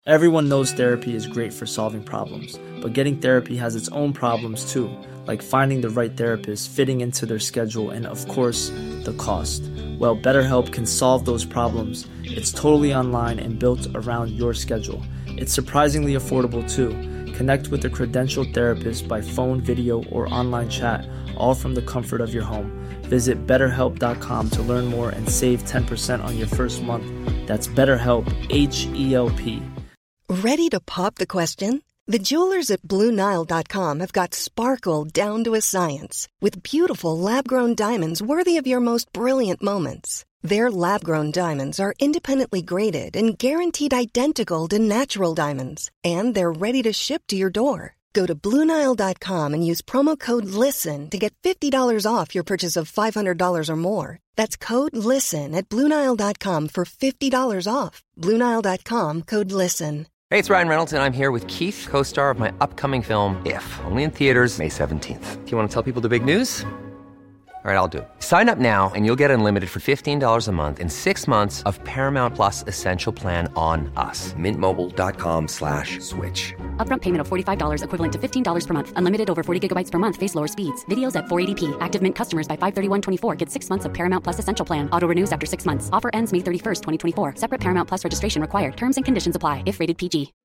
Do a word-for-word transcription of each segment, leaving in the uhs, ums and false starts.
Everyone knows therapy is great for solving problems, but getting therapy has its own problems too, like finding the right therapist, fitting into their schedule, and of course, the cost. Well, BetterHelp can solve those problems. It's totally online and built around your schedule. It's surprisingly affordable too. Connect with a credentialed therapist by phone, video, or online chat, all from the comfort of your home. Visit better help dot com to learn more and save ten percent on your first month. That's BetterHelp, H E L P. Ready to pop the question? The jewelers at Blue Nile dot com have got sparkle down to a science with beautiful lab-grown diamonds worthy of your most brilliant moments. Their lab-grown diamonds are independently graded and guaranteed identical to natural diamonds, and they're ready to ship to your door. Go to Blue Nile dot com and use promo code LISTEN to get fifty dollars off your purchase of five hundred dollars or more. That's code LISTEN at Blue Nile dot com for fifty dollars off. Blue Nile dot com, code LISTEN. Hey, it's Ryan Reynolds, and I'm here with Keith, co-star of my upcoming film, If, only in theaters May seventeenth. Do you want to tell people the big news? All right, I'll do it. Sign up now and you'll get unlimited for fifteen dollars a month and six months of Paramount Plus Essential Plan on us. Mint Mobile dot com slash switch. Upfront payment of forty-five dollars equivalent to fifteen dollars per month. Unlimited over forty gigabytes per month. Face lower speeds. Videos at four eighty p. Active Mint customers by five thirty-one twenty-four get six months of Paramount Plus Essential Plan. Auto renews after six months. Offer ends May thirty-first, twenty twenty-four. Separate Paramount Plus registration required. Terms and conditions apply if rated P G.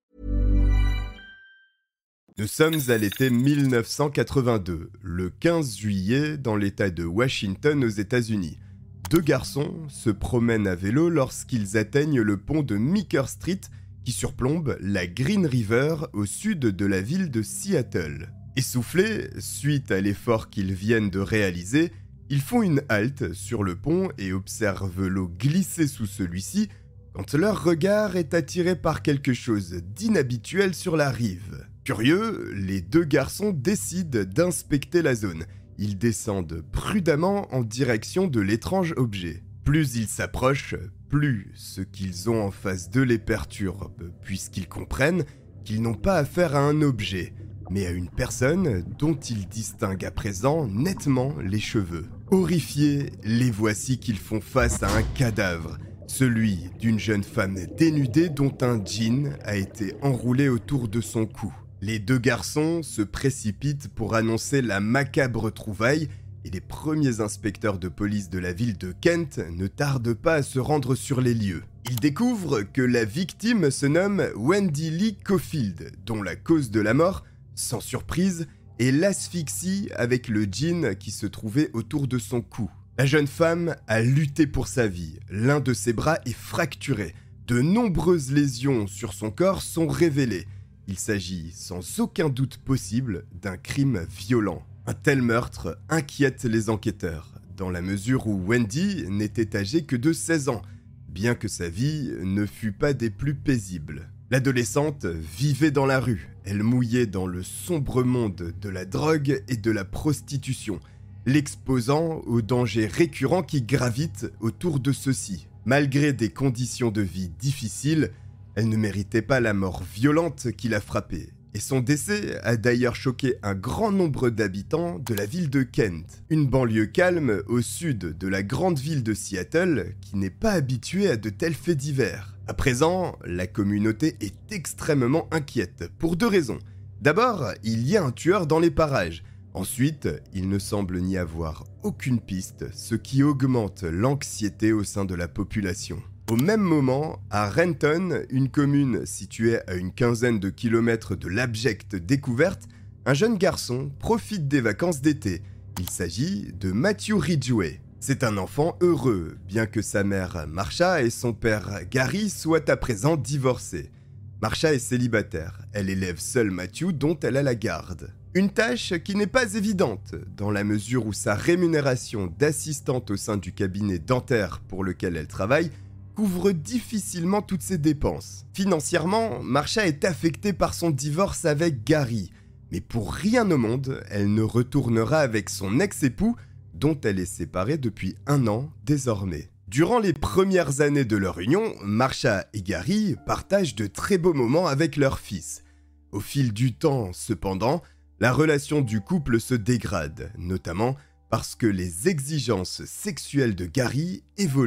Nous sommes à l'été mille neuf cent quatre-vingt-deux, le quinze juillet, dans l'État de Washington aux États-Unis. Deux garçons se promènent à vélo lorsqu'ils atteignent le pont de Meeker Street qui surplombe la Green River au sud de la ville de Seattle. Essoufflés, suite à l'effort qu'ils viennent de réaliser, ils font une halte sur le pont et observent l'eau glisser sous celui-ci quand leur regard est attiré par quelque chose d'inhabituel sur la rive. Curieux, les deux garçons décident d'inspecter la zone. Ils descendent prudemment en direction de l'étrange objet. Plus ils s'approchent, plus ce qu'ils ont en face d'eux les perturbe, puisqu'ils comprennent qu'ils n'ont pas affaire à un objet, mais à une personne dont ils distinguent à présent nettement les cheveux. Horrifiés, les voici qu'ils font face à un cadavre, celui d'une jeune femme dénudée dont un jean a été enroulé autour de son cou. Les deux garçons se précipitent pour annoncer la macabre trouvaille et les premiers inspecteurs de police de la ville de Kent ne tardent pas à se rendre sur les lieux. Ils découvrent que la victime se nomme Wendy Lee Caulfield, dont la cause de la mort, sans surprise, est l'asphyxie avec le jean qui se trouvait autour de son cou. La jeune femme a lutté pour sa vie, l'un de ses bras est fracturé, de nombreuses lésions sur son corps sont révélées. Il s'agit sans aucun doute possible d'un crime violent. Un tel meurtre inquiète les enquêteurs, dans la mesure où Wendy n'était âgée que de seize ans, bien que sa vie ne fût pas des plus paisibles. L'adolescente vivait dans la rue, elle mouillait dans le sombre monde de la drogue et de la prostitution, l'exposant aux dangers récurrents qui gravitent autour de ceux-ci. Malgré des conditions de vie difficiles, elle ne méritait pas la mort violente qui l'a frappée, et son décès a d'ailleurs choqué un grand nombre d'habitants de la ville de Kent, une banlieue calme au sud de la grande ville de Seattle qui n'est pas habituée à de tels faits divers. À présent, la communauté est extrêmement inquiète, pour deux raisons. D'abord, il y a un tueur dans les parages. Ensuite, il ne semble n'y avoir aucune piste, ce qui augmente l'anxiété au sein de la population. Au même moment, à Renton, une commune située à une quinzaine de kilomètres de l'abjecte découverte, un jeune garçon profite des vacances d'été. Il s'agit de Matthew Ridgway. C'est un enfant heureux, bien que sa mère Marsha et son père Gary soient à présent divorcés. Marsha est célibataire, elle élève seule Matthew dont elle a la garde. Une tâche qui n'est pas évidente, dans la mesure où sa rémunération d'assistante au sein du cabinet dentaire pour lequel elle travaille couvre difficilement toutes ses dépenses. Financièrement, Marsha est affectée par son divorce avec Gary, mais pour rien au monde, elle ne retournera avec son ex-époux, dont elle est séparée depuis un an désormais. Durant les premières années de leur union, Marsha et Gary partagent de très beaux moments avec leur fils. Au fil du temps, cependant, la relation du couple se dégrade, notamment parce que les exigences sexuelles de Gary évoluent.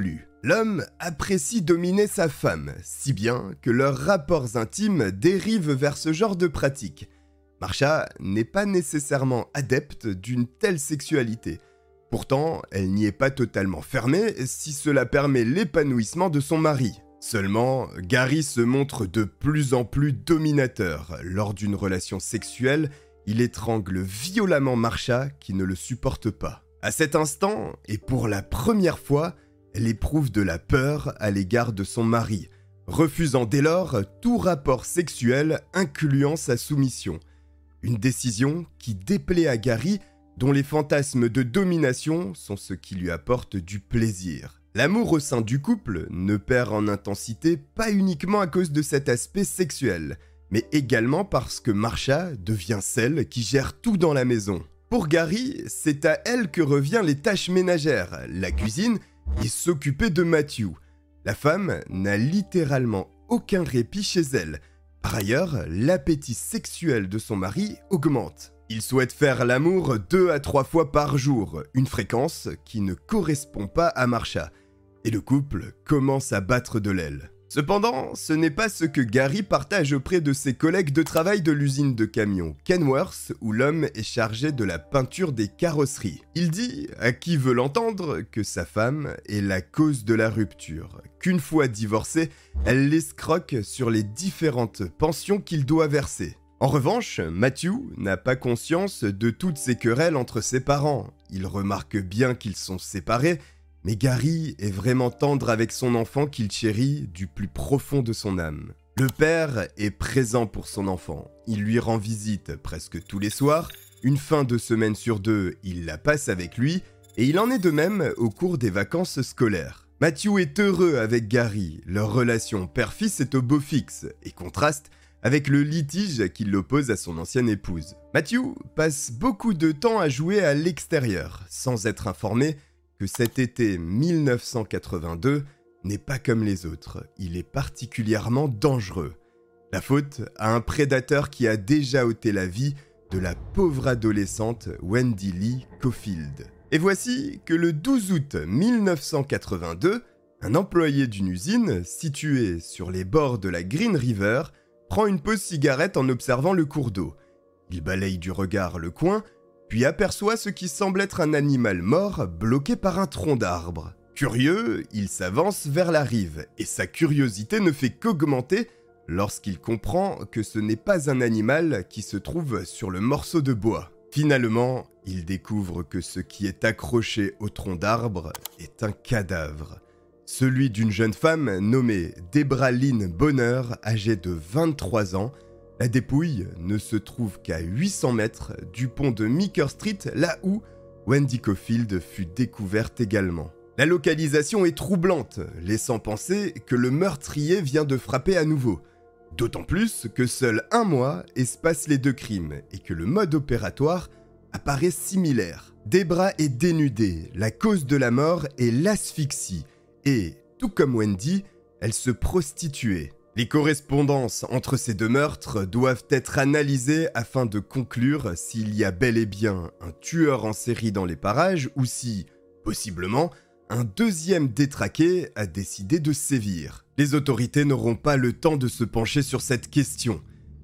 L'homme apprécie dominer sa femme, si bien que leurs rapports intimes dérivent vers ce genre de pratique. Marsha n'est pas nécessairement adepte d'une telle sexualité. Pourtant, elle n'y est pas totalement fermée si cela permet l'épanouissement de son mari. Seulement, Gary se montre de plus en plus dominateur. Lors d'une relation sexuelle, il étrangle violemment Marsha qui ne le supporte pas. À cet instant, et pour la première fois, elle éprouve de la peur à l'égard de son mari, refusant dès lors tout rapport sexuel incluant sa soumission. Une décision qui déplaît à Gary, dont les fantasmes de domination sont ce qui lui apporte du plaisir. L'amour au sein du couple ne perd en intensité pas uniquement à cause de cet aspect sexuel, mais également parce que Marsha devient celle qui gère tout dans la maison. Pour Gary, c'est à elle que revient les tâches ménagères, la cuisine et s'occuper de Matthew. La femme n'a littéralement aucun répit chez elle. Par ailleurs, l'appétit sexuel de son mari augmente. Il souhaite faire l'amour deux à trois fois par jour, une fréquence qui ne correspond pas à Marsha. Et le couple commence à battre de l'aile. Cependant, ce n'est pas ce que Gary partage auprès de ses collègues de travail de l'usine de camions Kenworth, où l'homme est chargé de la peinture des carrosseries. Il dit, à qui veut l'entendre, que sa femme est la cause de la rupture, qu'une fois divorcée, elle l'escroque sur les différentes pensions qu'il doit verser. En revanche, Matthew n'a pas conscience de toutes ces querelles entre ses parents. Il remarque bien qu'ils sont séparés, mais Gary est vraiment tendre avec son enfant qu'il chérit du plus profond de son âme. Le père est présent pour son enfant. Il lui rend visite presque tous les soirs. Une fin de semaine sur deux, il la passe avec lui. Et il en est de même au cours des vacances scolaires. Matthew est heureux avec Gary. Leur relation père-fils est au beau fixe et contraste avec le litige qui l'oppose à son ancienne épouse. Matthew passe beaucoup de temps à jouer à l'extérieur, sans être informé que cet été mille neuf cent quatre-vingt-deux n'est pas comme les autres, il est particulièrement dangereux. La faute à un prédateur qui a déjà ôté la vie de la pauvre adolescente Wendy Lee Caulfield. Et voici que le douze août mille neuf cent quatre-vingt-deux, un employé d'une usine située sur les bords de la Green River prend une pause cigarette en observant le cours d'eau. Il balaye du regard le coin, puis aperçoit ce qui semble être un animal mort bloqué par un tronc d'arbre. Curieux, il s'avance vers la rive, et sa curiosité ne fait qu'augmenter lorsqu'il comprend que ce n'est pas un animal qui se trouve sur le morceau de bois. Finalement, il découvre que ce qui est accroché au tronc d'arbre est un cadavre. Celui d'une jeune femme nommée Debra Lynn Bonner, âgée de vingt-trois ans. La dépouille ne se trouve qu'à huit cents mètres du pont de Meeker Street, là où Wendy Caulfield fut découverte également. La localisation est troublante, laissant penser que le meurtrier vient de frapper à nouveau. D'autant plus que seul un mois espace les deux crimes et que le mode opératoire apparaît similaire. Debra est dénudée, la cause de la mort est l'asphyxie et, tout comme Wendy, elle se prostituait. Les correspondances entre ces deux meurtres doivent être analysées afin de conclure s'il y a bel et bien un tueur en série dans les parages ou si, possiblement, un deuxième détraqué a décidé de sévir. Les autorités n'auront pas le temps de se pencher sur cette question.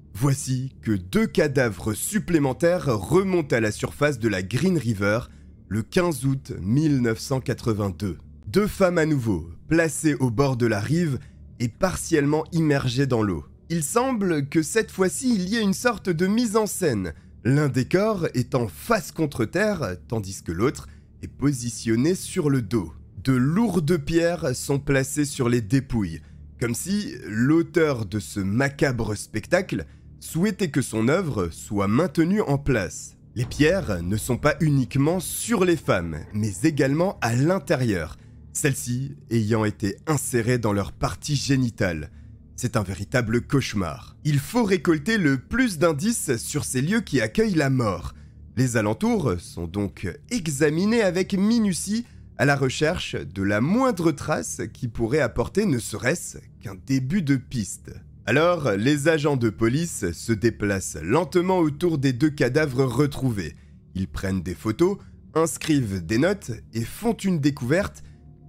Voici que deux cadavres supplémentaires remontent à la surface de la Green River le quinze août mille neuf cent quatre-vingt-deux. Deux femmes à nouveau, placées au bord de la rive et partiellement immergées dans l'eau. Il semble que cette fois-ci il y ait une sorte de mise en scène, l'un des corps étant face contre terre, tandis que l'autre est positionné sur le dos. De lourdes pierres sont placées sur les dépouilles, comme si l'auteur de ce macabre spectacle souhaitait que son œuvre soit maintenue en place. Les pierres ne sont pas uniquement sur les femmes, mais également à l'intérieur, celles-ci ayant été insérées dans leur partie génitale. C'est un véritable cauchemar. Il faut récolter le plus d'indices sur ces lieux qui accueillent la mort. Les alentours sont donc examinés avec minutie à la recherche de la moindre trace qui pourrait apporter ne serait-ce qu'un début de piste. Alors, les agents de police se déplacent lentement autour des deux cadavres retrouvés. Ils prennent des photos, inscrivent des notes et font une découverte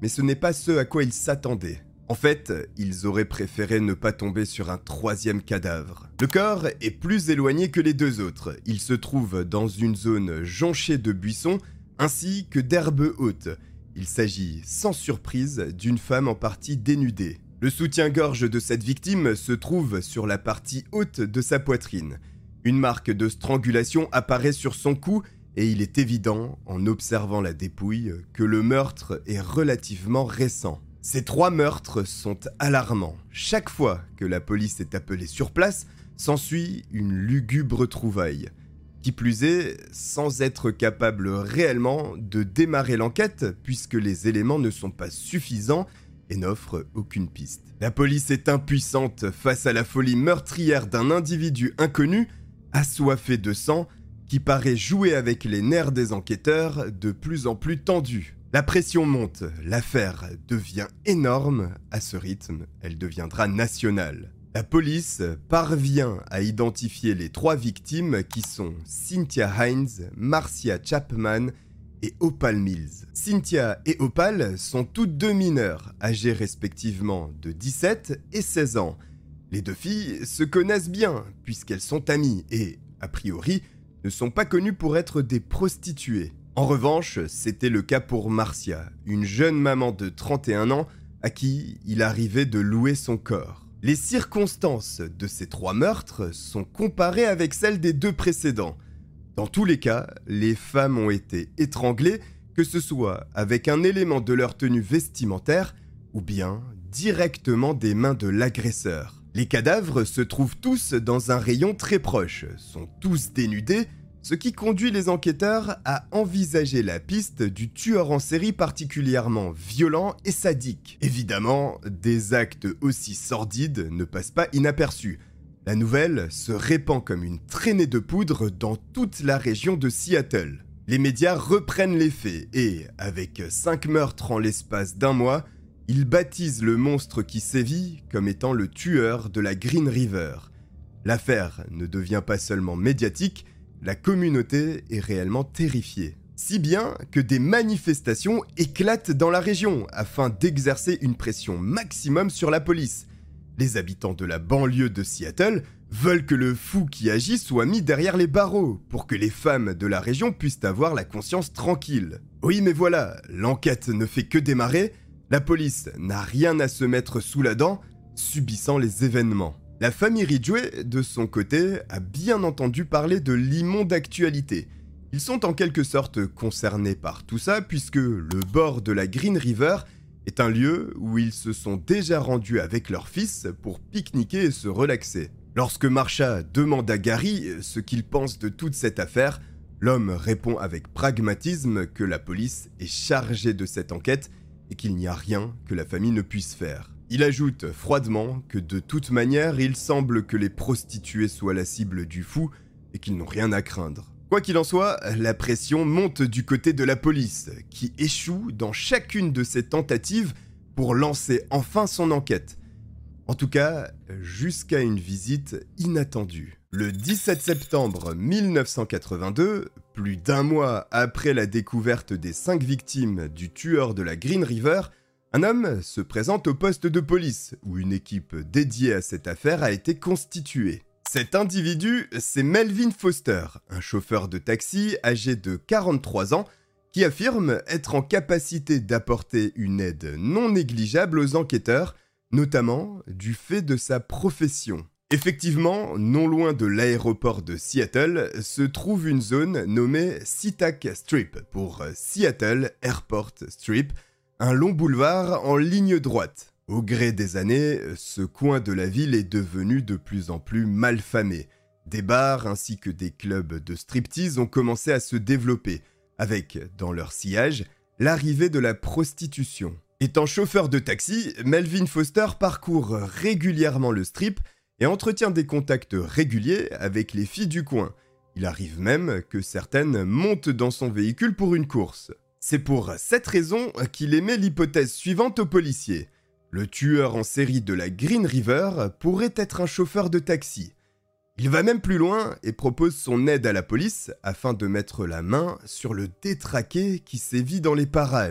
mais ce n'est pas ce à quoi ils s'attendaient. En fait, ils auraient préféré ne pas tomber sur un troisième cadavre. Le corps est plus éloigné que les deux autres. Il se trouve dans une zone jonchée de buissons ainsi que d'herbes hautes. Il s'agit, sans surprise, d'une femme en partie dénudée. Le soutien-gorge de cette victime se trouve sur la partie haute de sa poitrine. Une marque de strangulation apparaît sur son cou et il est évident, en observant la dépouille, que le meurtre est relativement récent. Ces trois meurtres sont alarmants. Chaque fois que la police est appelée sur place, s'ensuit une lugubre trouvaille. Qui plus est, sans être capable réellement de démarrer l'enquête, puisque les éléments ne sont pas suffisants et n'offrent aucune piste. La police est impuissante face à la folie meurtrière d'un individu inconnu, assoiffé de sang, qui paraît jouer avec les nerfs des enquêteurs de plus en plus tendus. La pression monte, l'affaire devient énorme, à ce rythme, elle deviendra nationale. La police parvient à identifier les trois victimes qui sont Cynthia Hinds, Marcia Chapman et Opal Mills. Cynthia et Opal sont toutes deux mineures, âgées respectivement de dix-sept et seize ans. Les deux filles se connaissent bien puisqu'elles sont amies et, a priori, ne sont pas connues pour être des prostituées. En revanche, c'était le cas pour Marcia, une jeune maman de trente et un ans à qui il arrivait de louer son corps. Les circonstances de ces trois meurtres sont comparées avec celles des deux précédents. Dans tous les cas, les femmes ont été étranglées, que ce soit avec un élément de leur tenue vestimentaire ou bien directement des mains de l'agresseur. Les cadavres se trouvent tous dans un rayon très proche, sont tous dénudés, ce qui conduit les enquêteurs à envisager la piste du tueur en série particulièrement violent et sadique. Évidemment, des actes aussi sordides ne passent pas inaperçus. La nouvelle se répand comme une traînée de poudre dans toute la région de Seattle. Les médias reprennent les faits et, avec cinq meurtres en l'espace d'un mois, ils baptisent le monstre qui sévit comme étant le tueur de la Green River. L'affaire ne devient pas seulement médiatique, la communauté est réellement terrifiée. Si bien que des manifestations éclatent dans la région afin d'exercer une pression maximum sur la police. Les habitants de la banlieue de Seattle veulent que le fou qui agit soit mis derrière les barreaux pour que les femmes de la région puissent avoir la conscience tranquille. Oui, mais voilà, l'enquête ne fait que démarrer, la police n'a rien à se mettre sous la dent, subissant les événements. La famille Ridgway, de son côté, a bien entendu parler de l'immonde actualité. Ils sont en quelque sorte concernés par tout ça puisque le bord de la Green River est un lieu où ils se sont déjà rendus avec leur fils pour pique-niquer et se relaxer. Lorsque Marcia demande à Gary ce qu'il pense de toute cette affaire, l'homme répond avec pragmatisme que la police est chargée de cette enquête et qu'il n'y a rien que la famille ne puisse faire. Il ajoute froidement que de toute manière, il semble que les prostituées soient la cible du fou et qu'ils n'ont rien à craindre. Quoi qu'il en soit, la pression monte du côté de la police, qui échoue dans chacune de ses tentatives pour lancer enfin son enquête. En tout cas, jusqu'à une visite inattendue. Le dix-sept septembre mille neuf cent quatre-vingt-deux, plus d'un mois après la découverte des cinq victimes du tueur de la Green River, un homme se présente au poste de police, où une équipe dédiée à cette affaire a été constituée. Cet individu, c'est Melvin Foster, un chauffeur de taxi âgé de quarante-trois ans, qui affirme être en capacité d'apporter une aide non négligeable aux enquêteurs, notamment du fait de sa profession. Effectivement, non loin de l'aéroport de Seattle, se trouve une zone nommée SeaTac Strip, pour Seattle Airport Strip, un long boulevard en ligne droite. Au gré des années, ce coin de la ville est devenu de plus en plus malfamé. Des bars ainsi que des clubs de striptease ont commencé à se développer, avec, dans leur sillage, l'arrivée de la prostitution. Étant chauffeur de taxi, Melvin Foster parcourt régulièrement le strip et entretient des contacts réguliers avec les filles du coin. Il arrive même que certaines montent dans son véhicule pour une course. C'est pour cette raison qu'il émet l'hypothèse suivante aux policiers. Le tueur en série de la Green River pourrait être un chauffeur de taxi. Il va même plus loin et propose son aide à la police afin de mettre la main sur le détraqué qui sévit dans les parages.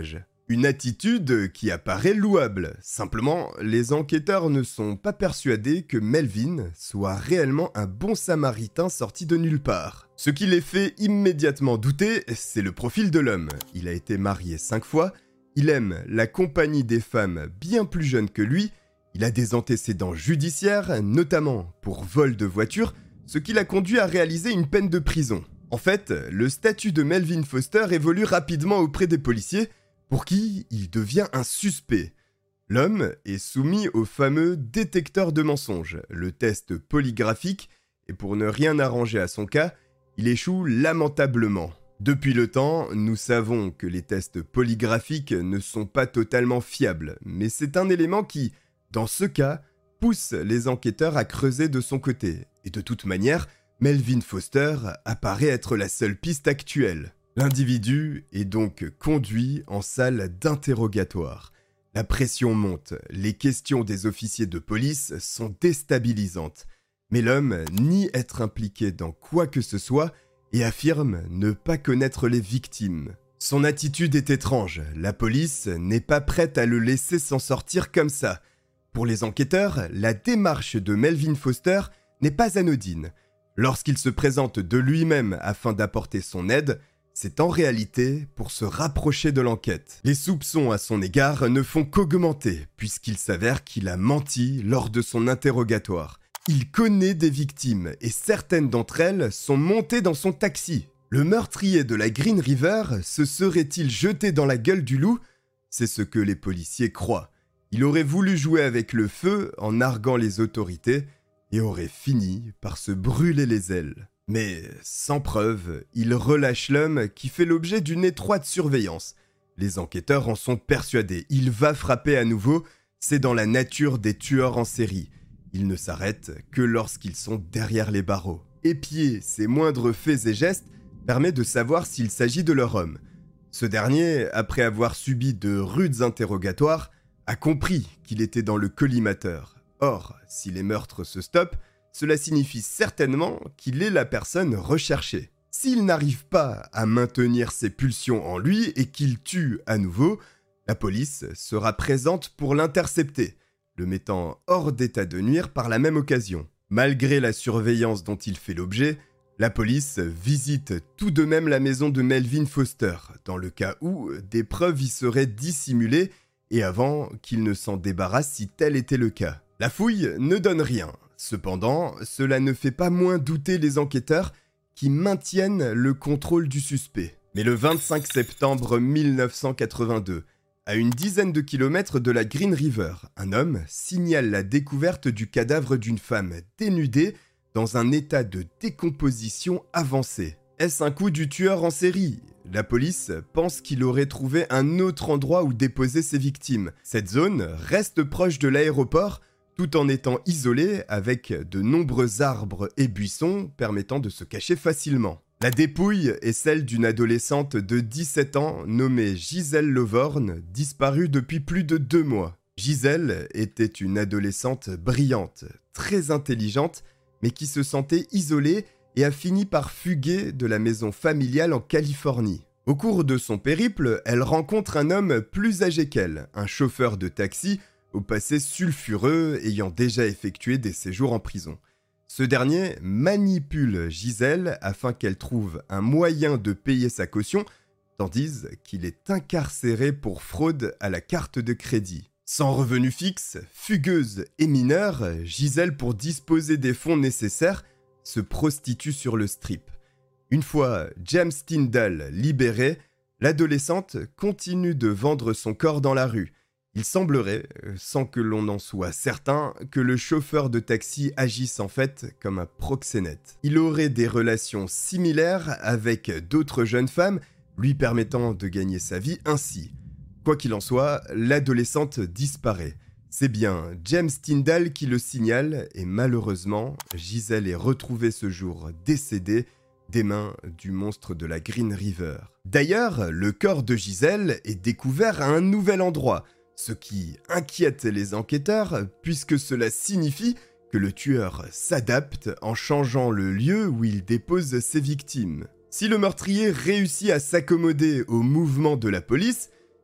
Une attitude qui apparaît louable. Simplement, les enquêteurs ne sont pas persuadés que Melvin soit réellement un bon samaritain sorti de nulle part. Ce qui les fait immédiatement douter, c'est le profil de l'homme. Il a été marié cinq fois, il aime la compagnie des femmes bien plus jeunes que lui, il a des antécédents judiciaires, notamment pour vol de voiture, ce qui l'a conduit à réaliser une peine de prison. En fait, le statut de Melvin Foster évolue rapidement auprès des policiers, pour qui il devient un suspect. L'homme est soumis au fameux détecteur de mensonges, le test polygraphique, et pour ne rien arranger à son cas, il échoue lamentablement. Depuis le temps, nous savons que les tests polygraphiques ne sont pas totalement fiables, mais c'est un élément qui, dans ce cas, pousse les enquêteurs à creuser de son côté. Et de toute manière, Melvin Foster apparaît être la seule piste actuelle. L'individu est donc conduit en salle d'interrogatoire. La pression monte, les questions des officiers de police sont déstabilisantes. Mais l'homme nie être impliqué dans quoi que ce soit et affirme ne pas connaître les victimes. Son attitude est étrange, la police n'est pas prête à le laisser s'en sortir comme ça. Pour les enquêteurs, la démarche de Melvin Foster n'est pas anodine. Lorsqu'il se présente de lui-même afin d'apporter son aide, c'est en réalité pour se rapprocher de l'enquête. Les soupçons à son égard ne font qu'augmenter, puisqu'il s'avère qu'il a menti lors de son interrogatoire. Il connaît des victimes, et certaines d'entre elles sont montées dans son taxi. Le meurtrier de la Green River se serait-il jeté dans la gueule du loup ? C'est ce que les policiers croient. Il aurait voulu jouer avec le feu en narguant les autorités, et aurait fini par se brûler les ailes. Mais, sans preuve, il relâche l'homme qui fait l'objet d'une étroite surveillance. Les enquêteurs en sont persuadés, il va frapper à nouveau, c'est dans la nature des tueurs en série. Ils ne s'arrêtent que lorsqu'ils sont derrière les barreaux. Épier ses moindres faits et gestes permet de savoir s'il s'agit de leur homme. Ce dernier, après avoir subi de rudes interrogatoires, a compris qu'il était dans le collimateur. Or, si les meurtres se stoppent, cela signifie certainement qu'il est la personne recherchée. S'il n'arrive pas à maintenir ses pulsions en lui et qu'il tue à nouveau, la police sera présente pour l'intercepter, le mettant hors d'état de nuire par la même occasion. Malgré la surveillance dont il fait l'objet, la police visite tout de même la maison de Melvin Foster, dans le cas où des preuves y seraient dissimulées et avant qu'il ne s'en débarrasse si tel était le cas. La fouille ne donne rien. Cependant, cela ne fait pas moins douter les enquêteurs qui maintiennent le contrôle du suspect. Mais le vingt-cinq septembre mille neuf cent quatre-vingt-deux, à une dizaine de kilomètres de la Green River, un homme signale la découverte du cadavre d'une femme dénudée dans un état de décomposition avancé. Est-ce un coup du tueur en série ? La police pense qu'il aurait trouvé un autre endroit où déposer ses victimes. Cette zone reste proche de l'aéroport, tout en étant isolée avec de nombreux arbres et buissons permettant de se cacher facilement. La dépouille est celle d'une adolescente de dix-sept ans nommée Giselle Lovorn, disparue depuis plus de deux mois. Giselle était une adolescente brillante, très intelligente, mais qui se sentait isolée et a fini par fuguer de la maison familiale en Californie. Au cours de son périple, elle rencontre un homme plus âgé qu'elle, un chauffeur de taxi au passé sulfureux ayant déjà effectué des séjours en prison. Ce dernier manipule Giselle afin qu'elle trouve un moyen de payer sa caution, tandis qu'il est incarcéré pour fraude à la carte de crédit. Sans revenu fixe, fugueuse et mineure, Giselle, pour disposer des fonds nécessaires, se prostitue sur le strip. Une fois James Tyndall libéré, l'adolescente continue de vendre son corps dans la rue. Il semblerait, sans que l'on en soit certain, que le chauffeur de taxi agisse en fait comme un proxénète. Il aurait des relations similaires avec d'autres jeunes femmes, lui permettant de gagner sa vie ainsi. Quoi qu'il en soit, l'adolescente disparaît. C'est bien James Tyndall qui le signale et malheureusement, Giselle est retrouvée ce jour décédée des mains du monstre de la Green River. D'ailleurs, le corps de Giselle est découvert à un nouvel endroit, ce qui inquiète les enquêteurs puisque cela signifie que le tueur s'adapte en changeant le lieu où il dépose ses victimes. Si le meurtrier réussit à s'accommoder au mouvement de la police,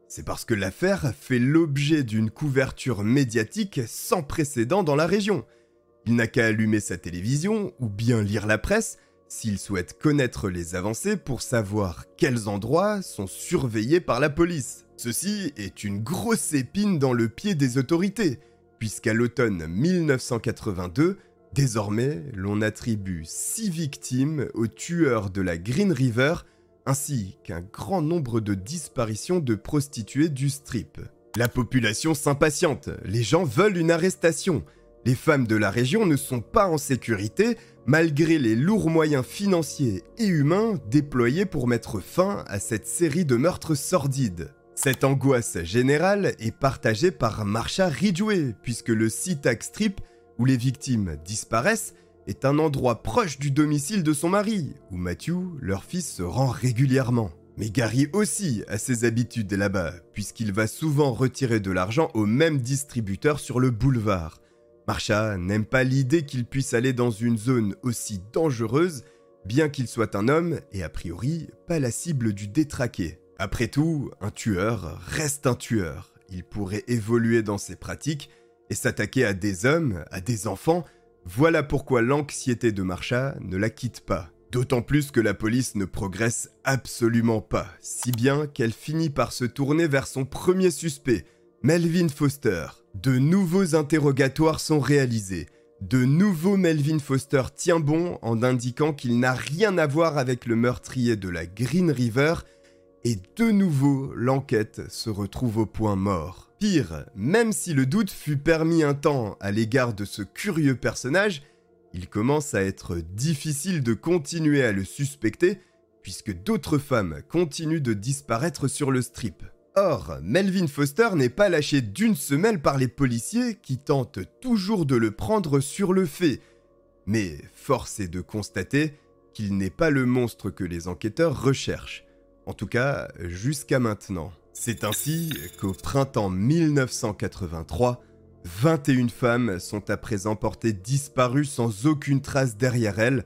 C'est parce que l'affaire fait l'objet d'une couverture médiatique sans précédent dans la région. Il n'a qu'à allumer sa télévision ou bien lire la presse s'il souhaite connaître les avancées pour savoir quels endroits sont surveillés par la police. Ceci est une grosse épine dans le pied des autorités, puisqu'à l'automne mille neuf cent quatre-vingt-deux, désormais, l'on attribue six victimes aux tueurs de la Green River, ainsi qu'un grand nombre de disparitions de prostituées du strip. La population s'impatiente, les gens veulent une arrestation. Les femmes de la région ne sont pas en sécurité, malgré les lourds moyens financiers et humains déployés pour mettre fin à cette série de meurtres sordides. Cette angoisse générale est partagée par Marsha Ridgway, puisque le SeaTac Strip, où les victimes disparaissent, est un endroit proche du domicile de son mari, où Matthew, leur fils, se rend régulièrement. Mais Gary aussi a ses habitudes là-bas, puisqu'il va souvent retirer de l'argent au même distributeur sur le boulevard. Marsha n'aime pas l'idée qu'il puisse aller dans une zone aussi dangereuse, bien qu'il soit un homme et a priori pas la cible du détraqué. Après tout, un tueur reste un tueur. Il pourrait évoluer dans ses pratiques et s'attaquer à des hommes, à des enfants. Voilà pourquoi l'anxiété de Marsha ne la quitte pas. D'autant plus que la police ne progresse absolument pas, si bien qu'elle finit par se tourner vers son premier suspect, Melvin Foster. De nouveaux interrogatoires sont réalisés. De nouveau Melvin Foster tient bon en indiquant qu'il n'a rien à voir avec le meurtrier de la Green River, et de nouveau l'enquête se retrouve au point mort. Pire, même si le doute fut permis un temps à l'égard de ce curieux personnage, il commence à être difficile de continuer à le suspecter, puisque d'autres femmes continuent de disparaître sur le strip. Or, Melvin Foster n'est pas lâché d'une semelle par les policiers qui tentent toujours de le prendre sur le fait. Mais force est de constater qu'il n'est pas le monstre que les enquêteurs recherchent. En tout cas, jusqu'à maintenant. C'est ainsi qu'au printemps mille neuf cent quatre-vingt-trois, vingt et une femmes sont à présent portées disparues sans aucune trace derrière elles,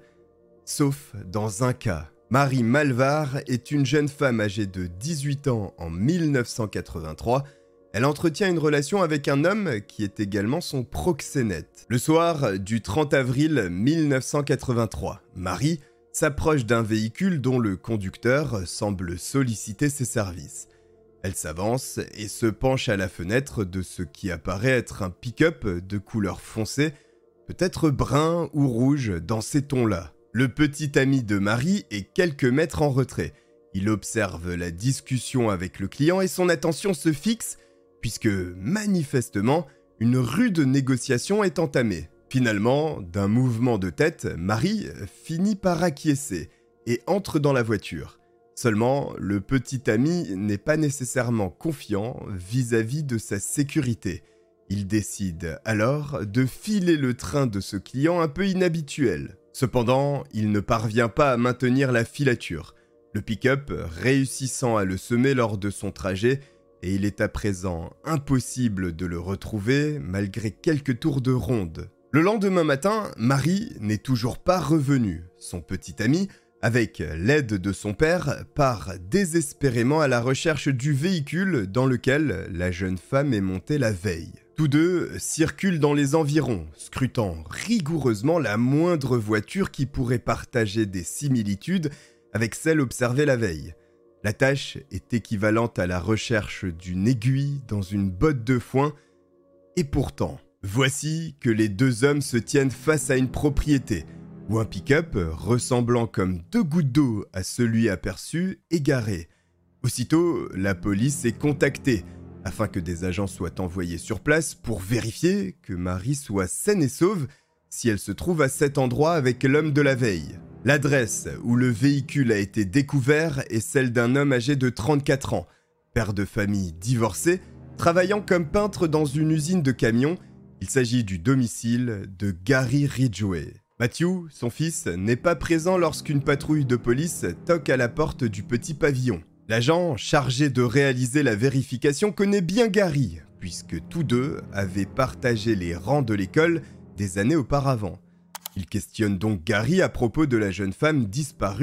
sauf dans un cas. Mary Malvar est une jeune femme âgée de dix-huit ans en mille neuf cent quatre-vingt-trois. Elle entretient une relation avec un homme qui est également son proxénète. Le soir du trente avril mille neuf cent quatre-vingt-trois, Mary s'approche d'un véhicule dont le conducteur semble solliciter ses services. Elle s'avance et se penche à la fenêtre de ce qui apparaît être un pick-up de couleur foncée, peut-être brun ou rouge dans ces tons-là. Le petit ami de Mary est quelques mètres en retrait. Il observe la discussion avec le client et son attention se fixe puisque, manifestement, une rude négociation est entamée. Finalement, d'un mouvement de tête, Mary finit par acquiescer et entre dans la voiture. Seulement, le petit ami n'est pas nécessairement confiant vis-à-vis de sa sécurité. Il décide alors de filer le train de ce client un peu inhabituel. Cependant, il ne parvient pas à maintenir la filature, le pick-up réussissant à le semer lors de son trajet, et il est à présent impossible de le retrouver malgré quelques tours de ronde. Le lendemain matin, Mary n'est toujours pas revenue. Son petit ami, avec l'aide de son père, part désespérément à la recherche du véhicule dans lequel la jeune femme est montée la veille. Tous deux circulent dans les environs, scrutant rigoureusement la moindre voiture qui pourrait partager des similitudes avec celle observée la veille. La tâche est équivalente à la recherche d'une aiguille dans une botte de foin, et pourtant, voici que les deux hommes se tiennent face à une propriété, où un pick-up, ressemblant comme deux gouttes d'eau à celui aperçu, est garé. Aussitôt, la police est contactée, afin que des agents soient envoyés sur place pour vérifier que Mary soit saine et sauve si elle se trouve à cet endroit avec l'homme de la veille. L'adresse où le véhicule a été découvert est celle d'un homme âgé de trente-quatre ans, père de famille divorcé, travaillant comme peintre dans une usine de camions. Il s'agit du domicile de Gary Ridgway. Matthew, son fils, n'est pas présent lorsqu'une patrouille de police toque à la porte du petit pavillon. L'agent chargé de réaliser la vérification connaît bien Gary, puisque tous deux avaient partagé les rangs de l'école des années auparavant. Il questionne donc Gary à propos de la jeune femme disparue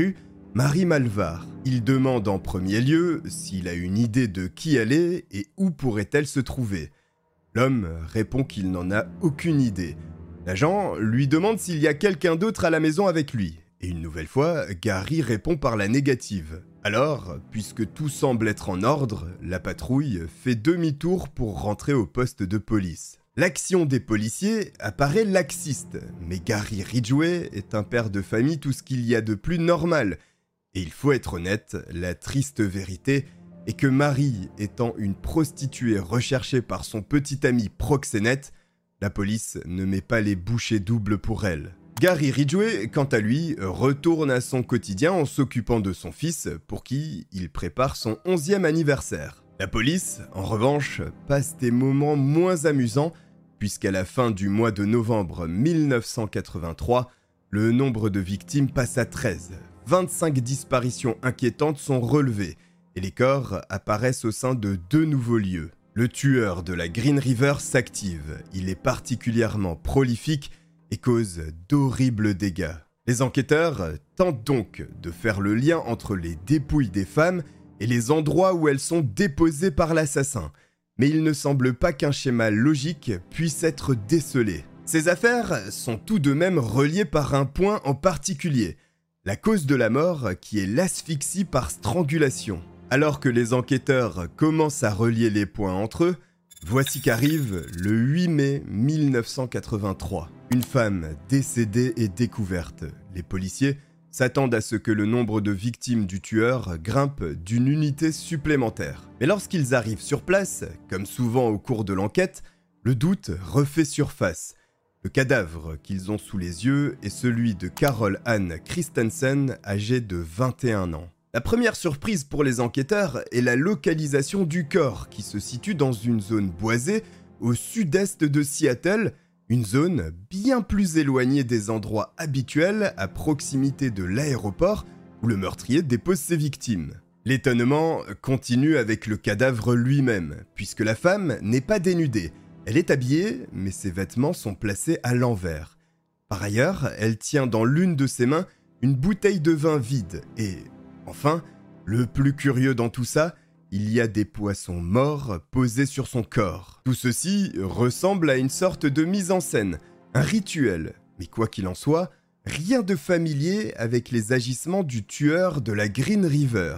Marie Malvar. Il demande en premier lieu s'il a une idée de qui elle est et où pourrait-elle se trouver. L'homme répond qu'il n'en a aucune idée. L'agent lui demande s'il y a quelqu'un d'autre à la maison avec lui. Et une nouvelle fois, Gary répond par la négative. Alors, puisque tout semble être en ordre, la patrouille fait demi-tour pour rentrer au poste de police. L'action des policiers apparaît laxiste, mais Gary Ridgway est un père de famille tout ce qu'il y a de plus normal. Et il faut être honnête, la triste vérité est que Marie étant une prostituée recherchée par son petit ami proxénète, la police ne met pas les bouchées doubles pour elle. Gary Ridgway, quant à lui, retourne à son quotidien en s'occupant de son fils, pour qui il prépare son onzième anniversaire. La police, en revanche, passe des moments moins amusants, puisqu'à la fin du mois de novembre mille neuf cent quatre-vingt-trois, le nombre de victimes passe à treize. vingt-cinq disparitions inquiétantes sont relevées, et les corps apparaissent au sein de deux nouveaux lieux. Le tueur de la Green River s'active, il est particulièrement prolifique et cause d'horribles dégâts. Les enquêteurs tentent donc de faire le lien entre les dépouilles des femmes et les endroits où elles sont déposées par l'assassin, mais il ne semble pas qu'un schéma logique puisse être décelé. Ces affaires sont tout de même reliées par un point en particulier, la cause de la mort qui est l'asphyxie par strangulation. Alors que les enquêteurs commencent à relier les points entre eux, voici qu'arrive le huit mai mille neuf cent quatre-vingt-trois. Une femme décédée est découverte. Les policiers s'attendent à ce que le nombre de victimes du tueur grimpe d'une unité supplémentaire. Mais lorsqu'ils arrivent sur place, comme souvent au cours de l'enquête, le doute refait surface. Le cadavre qu'ils ont sous les yeux est celui de Carol Ann Christensen, âgée de vingt et un ans. La première surprise pour les enquêteurs est la localisation du corps, qui se situe dans une zone boisée au sud-est de Seattle, une zone bien plus éloignée des endroits habituels à proximité de l'aéroport où le meurtrier dépose ses victimes. L'étonnement continue avec le cadavre lui-même, puisque la femme n'est pas dénudée. Elle est habillée, mais ses vêtements sont placés à l'envers. Par ailleurs, elle tient dans l'une de ses mains une bouteille de vin vide et, enfin, le plus curieux dans tout ça, il y a des poissons morts posés sur son corps. Tout ceci ressemble à une sorte de mise en scène, un rituel. Mais quoi qu'il en soit, rien de familier avec les agissements du tueur de la Green River.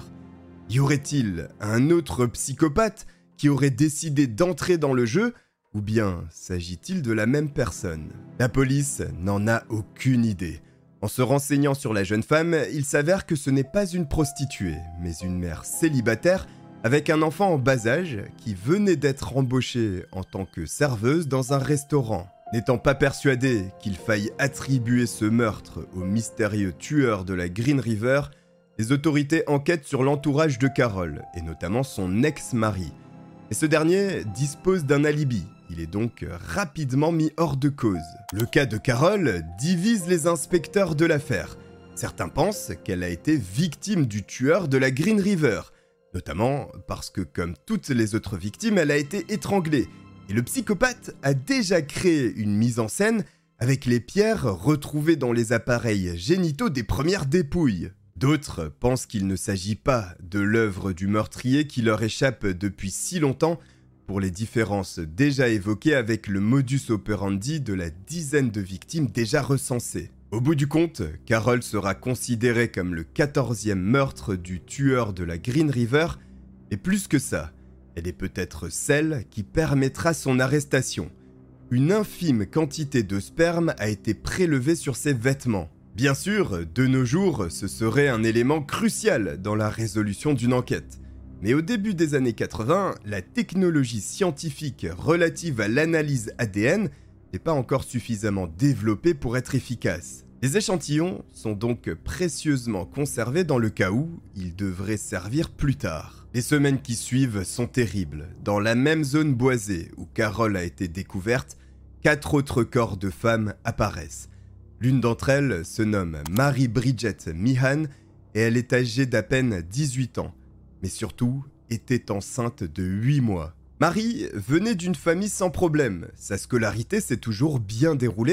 Y aurait-il un autre psychopathe qui aurait décidé d'entrer dans le jeu, ou bien s'agit-il de la même personne? La police n'en a aucune idée. En se renseignant sur la jeune femme, il s'avère que ce n'est pas une prostituée, mais une mère célibataire avec un enfant en bas âge qui venait d'être embauchée en tant que serveuse dans un restaurant. N'étant pas persuadé qu'il faille attribuer ce meurtre au mystérieux tueur de la Green River, les autorités enquêtent sur l'entourage de Carol, et notamment son ex-mari. Et ce dernier dispose d'un alibi. Il est donc rapidement mis hors de cause. Le cas de Carol divise les inspecteurs de l'affaire. Certains pensent qu'elle a été victime du tueur de la Green River, notamment parce que, comme toutes les autres victimes, elle a été étranglée. Et le psychopathe a déjà créé une mise en scène avec les pierres retrouvées dans les appareils génitaux des premières dépouilles. D'autres pensent qu'il ne s'agit pas de l'œuvre du meurtrier qui leur échappe depuis si longtemps, pour les différences déjà évoquées avec le modus operandi de la dizaine de victimes déjà recensées. Au bout du compte, Carol sera considérée comme le quatorzième meurtre du tueur de la Green River, et plus que ça, elle est peut-être celle qui permettra son arrestation. Une infime quantité de sperme a été prélevée sur ses vêtements. Bien sûr, de nos jours, ce serait un élément crucial dans la résolution d'une enquête. Mais au début des années quatre-vingts, la technologie scientifique relative à l'analyse A D N n'est pas encore suffisamment développée pour être efficace. Les échantillons sont donc précieusement conservés dans le cas où ils devraient servir plus tard. Les semaines qui suivent sont terribles. Dans la même zone boisée où Carol a été découverte, quatre autres corps de femmes apparaissent. L'une d'entre elles se nomme Mary Bridget Meehan et elle est âgée d'à peine dix-huit ans, mais surtout était enceinte de huit mois. Marie venait d'une famille sans problème, sa scolarité s'est toujours bien déroulée,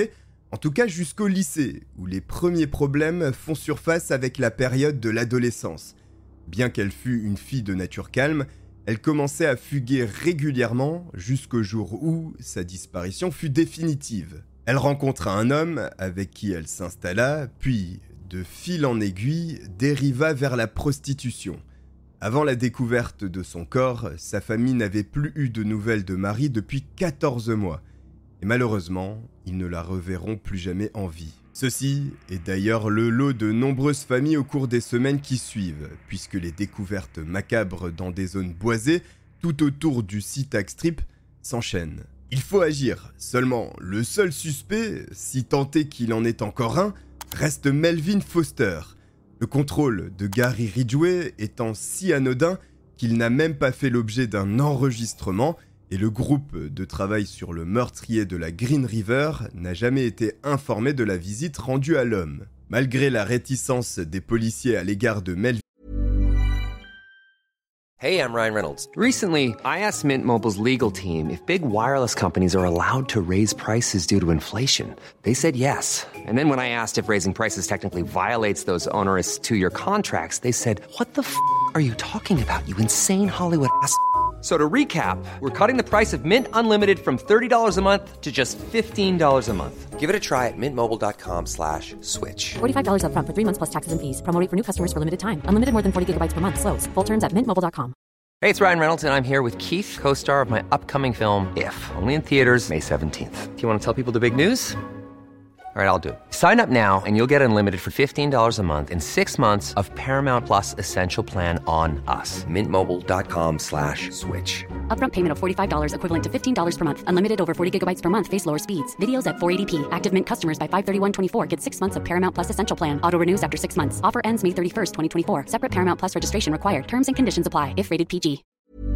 En tout cas jusqu'au lycée, où les premiers problèmes font surface avec la période de l'adolescence. Bien qu'elle fût une fille de nature calme, elle commençait à fuguer régulièrement jusqu'au jour où sa disparition fut définitive. Elle rencontra un homme avec qui elle s'installa, puis, de fil en aiguille, dériva vers la prostitution. Avant la découverte de son corps, sa famille n'avait plus eu de nouvelles de Marie depuis quatorze mois. Et malheureusement, ils ne la reverront plus jamais en vie. Ceci est d'ailleurs le lot de nombreuses familles au cours des semaines qui suivent, puisque les découvertes macabres dans des zones boisées, tout autour du site Agstrip, s'enchaînent. Il faut agir, seulement le seul suspect, si tant est qu'il en est encore un, reste Melvin Foster. Le contrôle de Gary Ridgway étant si anodin qu'il n'a même pas fait l'objet d'un enregistrement, et le groupe de travail sur le meurtrier de la Green River n'a jamais été informé de la visite rendue à l'homme. Malgré la réticence des policiers à l'égard de Melvin. Hey, I'm Ryan Reynolds. Recently, I asked Mint Mobile's legal team if big wireless companies are allowed to raise prices due to inflation. They said yes. And then when I asked if raising prices technically violates those onerous two-year contracts, they said, "What the f*** are you talking about, you insane Hollywood ass?" So to recap, we're cutting the price of Mint Unlimited from thirty dollars a month to just fifteen dollars a month. Give it a try at mintmobile.com slash switch. forty-five dollars up front for three months plus taxes and fees. Promo rate for new customers for limited time. Unlimited more than forty gigabytes per month slows. Full terms at mint mobile dot com. Hey, it's Ryan Reynolds, and I'm here with Keith, co-star of my upcoming film, If, only in theaters May seventeenth. Do you want to tell people the big news? All right, I'll do it. Sign up now and you'll get unlimited for fifteen dollars a month and six months of Paramount Plus Essential Plan on us. Mintmobile.com slash switch. Upfront payment of forty-five dollars equivalent to fifteen dollars per month. Unlimited over forty gigabytes per month. Face lower speeds. Videos at four eighty p. Active Mint customers by five thirty-one twenty-four get six months of Paramount Plus Essential Plan. Auto renews after six months. Offer ends May thirty-first, twenty twenty-four. Separate Paramount Plus registration required. Terms and conditions apply if rated P G.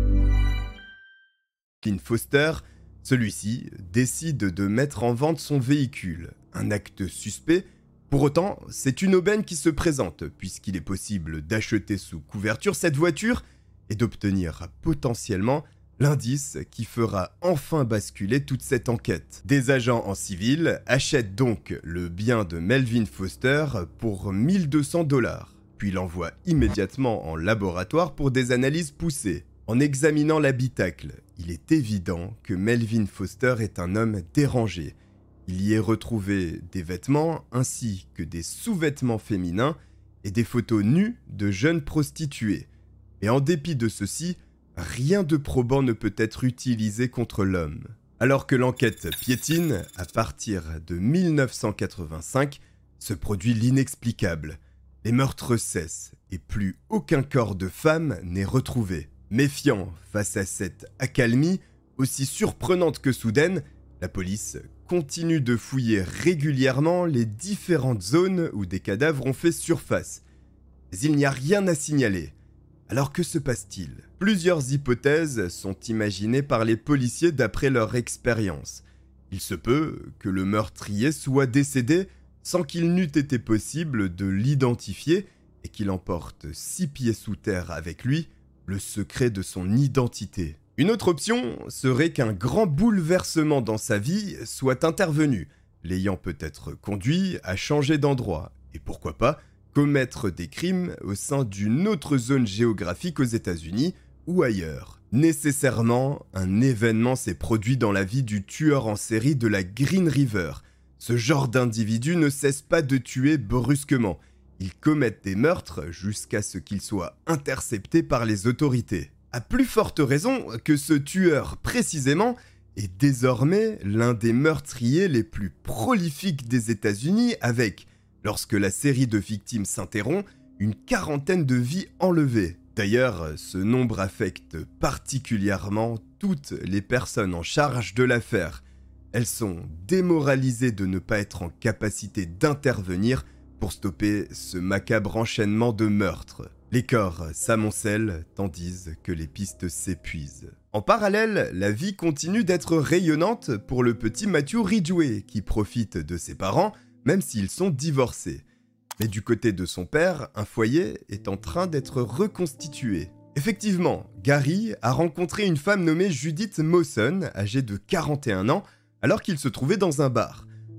Melvin Foster, celui-ci décide de mettre en vente son véhicule. Un acte suspect. Pour autant, c'est une aubaine qui se présente, puisqu'il est possible d'acheter sous couverture cette voiture et d'obtenir potentiellement l'indice qui fera enfin basculer toute cette enquête. Des agents en civil achètent donc le bien de Melvin Foster pour mille deux cents dollars, puis l'envoient immédiatement en laboratoire pour des analyses poussées. En examinant l'habitacle, il est évident que Melvin Foster est un homme dérangé. Il y est retrouvé des vêtements ainsi que des sous-vêtements féminins et des photos nues de jeunes prostituées. Et en dépit de ceci, rien de probant ne peut être utilisé contre l'homme. Alors que l'enquête piétine, à partir de mille neuf cent quatre-vingt-cinq, se produit l'inexplicable. Les meurtres cessent et plus aucun corps de femme n'est retrouvé. Méfiant face à cette accalmie, aussi surprenante que soudaine, la police continue de fouiller régulièrement les différentes zones où des cadavres ont fait surface. Mais il n'y a rien à signaler. Alors que se passe-t-il ? Plusieurs hypothèses sont imaginées par les policiers d'après leur expérience. Il se peut que le meurtrier soit décédé sans qu'il n'eût été possible de l'identifier et qu'il emporte six pieds sous terre avec lui le secret de son identité. Une autre option serait qu'un grand bouleversement dans sa vie soit intervenu, l'ayant peut-être conduit à changer d'endroit, et pourquoi pas commettre des crimes au sein d'une autre zone géographique aux États-Unis ou ailleurs. Nécessairement, un événement s'est produit dans la vie du tueur en série de la Green River. Ce genre d'individu ne cesse pas de tuer brusquement. Ils commettent des meurtres jusqu'à ce qu'ils soient interceptés par les autorités. À plus forte raison que ce tueur précisément est désormais l'un des meurtriers les plus prolifiques des États-Unis avec, lorsque la série de victimes s'interrompt, une quarantaine de vies enlevées. D'ailleurs, ce nombre affecte particulièrement toutes les personnes en charge de l'affaire. Elles sont démoralisées de ne pas être en capacité d'intervenir pour stopper ce macabre enchaînement de meurtres. Les corps s'amoncellent tandis que les pistes s'épuisent. En parallèle, la vie continue d'être rayonnante pour le petit Matthew Ridgway qui profite de ses parents même s'ils sont divorcés. Mais du côté de son père, un foyer est en train d'être reconstitué. Effectivement, Gary a rencontré une femme nommée Judith Mawson, âgée de quarante et un ans, alors qu'il se trouvait dans un bar.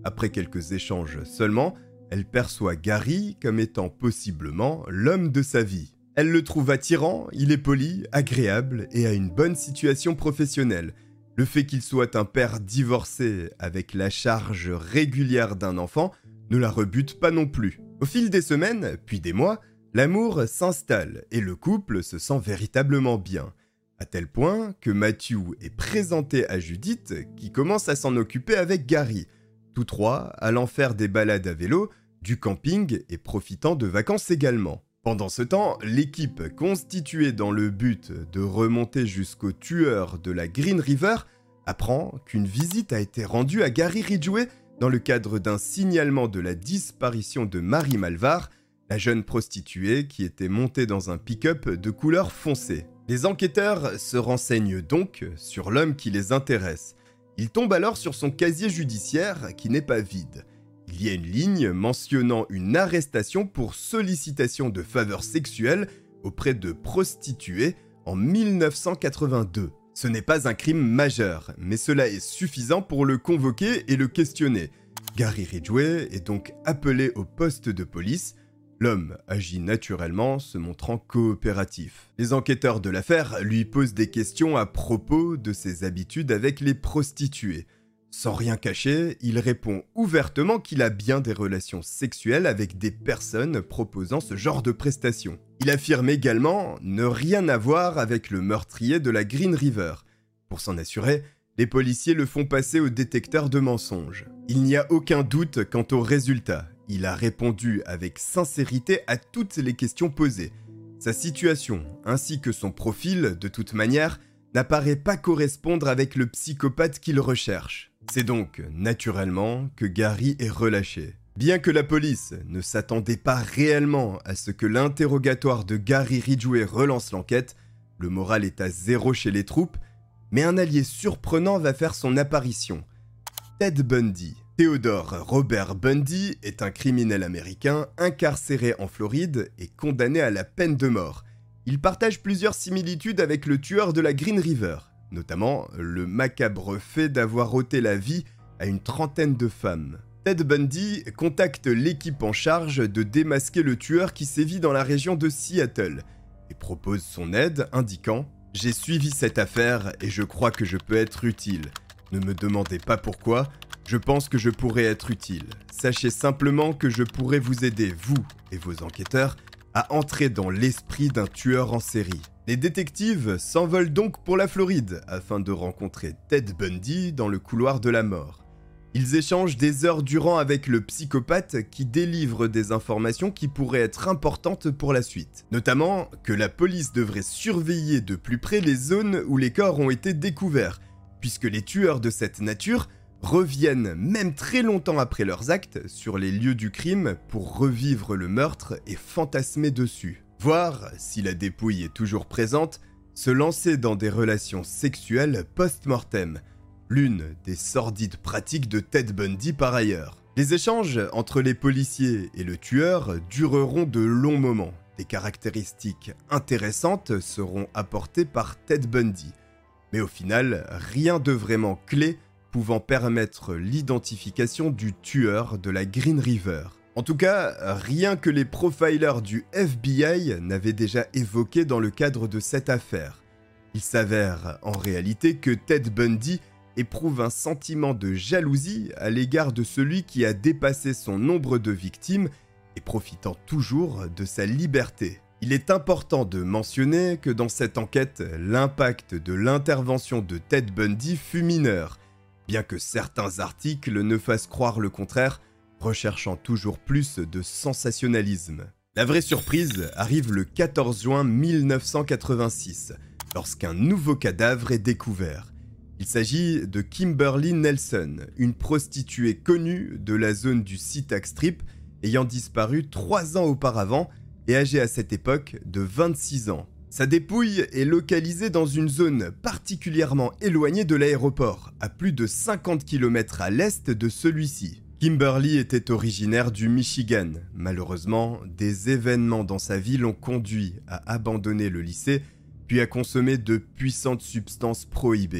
Après quelques échanges seulement, elle perçoit Gary comme étant possiblement l'homme de sa vie. Elle le trouve attirant, il est poli, agréable et a une bonne situation professionnelle. Le fait qu'il soit un père divorcé avec la charge régulière d'un enfant ne la rebute pas non plus. Au fil des semaines, puis des mois, l'amour s'installe et le couple se sent véritablement bien. À tel point que Matthew est présenté à Judith qui commence à s'en occuper avec Gary, tous trois allant faire des balades à vélo, du camping et profitant de vacances également. Pendant ce temps, l'équipe constituée dans le but de remonter jusqu'au tueur de la Green River apprend qu'une visite a été rendue à Gary Ridgway dans le cadre d'un signalement de la disparition de Mary Malvar, la jeune prostituée qui était montée dans un pick-up de couleur foncée. Les enquêteurs se renseignent donc sur l'homme qui les intéresse. Ils tombent alors sur son casier judiciaire qui n'est pas vide. Il y a une ligne mentionnant une arrestation pour sollicitation de faveurs sexuelles auprès de prostituées en mille neuf cent quatre-vingt-deux. Ce n'est pas un crime majeur, mais cela est suffisant pour le convoquer et le questionner. Gary Ridgway est donc appelé au poste de police. L'homme agit naturellement, se montrant coopératif. Les enquêteurs de l'affaire lui posent des questions à propos de ses habitudes avec les prostituées. Sans rien cacher, il répond ouvertement qu'il a bien des relations sexuelles avec des personnes proposant ce genre de prestations. Il affirme également ne rien avoir avec le meurtrier de la Green River. Pour s'en assurer, les policiers le font passer au détecteur de mensonges. Il n'y a aucun doute quant au résultat. Il a répondu avec sincérité à toutes les questions posées. Sa situation, ainsi que son profil, de toute manière, n'apparaît pas correspondre avec le psychopathe qu'il recherche. C'est donc, naturellement, que Gary est relâché. Bien que la police ne s'attendait pas réellement à ce que l'interrogatoire de Gary Ridgway relance l'enquête, le moral est à zéro chez les troupes, mais un allié surprenant va faire son apparition. Ted Bundy. Theodore Robert Bundy est un criminel américain incarcéré en Floride et condamné à la peine de mort. Il partage plusieurs similitudes avec le tueur de la Green River, notamment le macabre fait d'avoir ôté la vie à une trentaine de femmes. Ted Bundy contacte l'équipe en charge de démasquer le tueur qui sévit dans la région de Seattle et propose son aide, indiquant « J'ai suivi cette affaire et je crois que je peux être utile. Ne me demandez pas pourquoi, je pense que je pourrais être utile. Sachez simplement que je pourrais vous aider, vous et vos enquêteurs, à entrer dans l'esprit d'un tueur en série. » Les détectives s'envolent donc pour la Floride afin de rencontrer Ted Bundy dans le couloir de la mort. Ils échangent des heures durant avec le psychopathe qui délivre des informations qui pourraient être importantes pour la suite. Notamment que la police devrait surveiller de plus près les zones où les corps ont été découverts, puisque les tueurs de cette nature reviennent même très longtemps après leurs actes sur les lieux du crime pour revivre le meurtre et fantasmer dessus. Voir si la dépouille est toujours présente, se lancer dans des relations sexuelles post-mortem, l'une des sordides pratiques de Ted Bundy par ailleurs. Les échanges entre les policiers et le tueur dureront de longs moments. Des caractéristiques intéressantes seront apportées par Ted Bundy, mais au final, rien de vraiment clé pouvant permettre l'identification du tueur de la Green River. En tout cas, rien que les profilers du F B I n'avaient déjà évoqué dans le cadre de cette affaire. Il s'avère en réalité que Ted Bundy éprouve un sentiment de jalousie à l'égard de celui qui a dépassé son nombre de victimes et profitant toujours de sa liberté. Il est important de mentionner que dans cette enquête, l'impact de l'intervention de Ted Bundy fut mineur, bien que certains articles ne fassent croire le contraire, recherchant toujours plus de sensationnalisme. La vraie surprise arrive le quatorze juin mille neuf cent quatre-vingt-six, lorsqu'un nouveau cadavre est découvert. Il s'agit de Kimberly Nelson, une prostituée connue de la zone du Sea-Tac Strip, ayant disparu trois ans auparavant et âgée à cette époque de vingt-six ans. Sa dépouille est localisée dans une zone particulièrement éloignée de l'aéroport, à plus de cinquante kilomètres à l'est de celui-ci. Kimberly était originaire du Michigan. Malheureusement, des événements dans sa vie l'ont conduit à abandonner le lycée, puis à consommer de puissantes substances prohibées.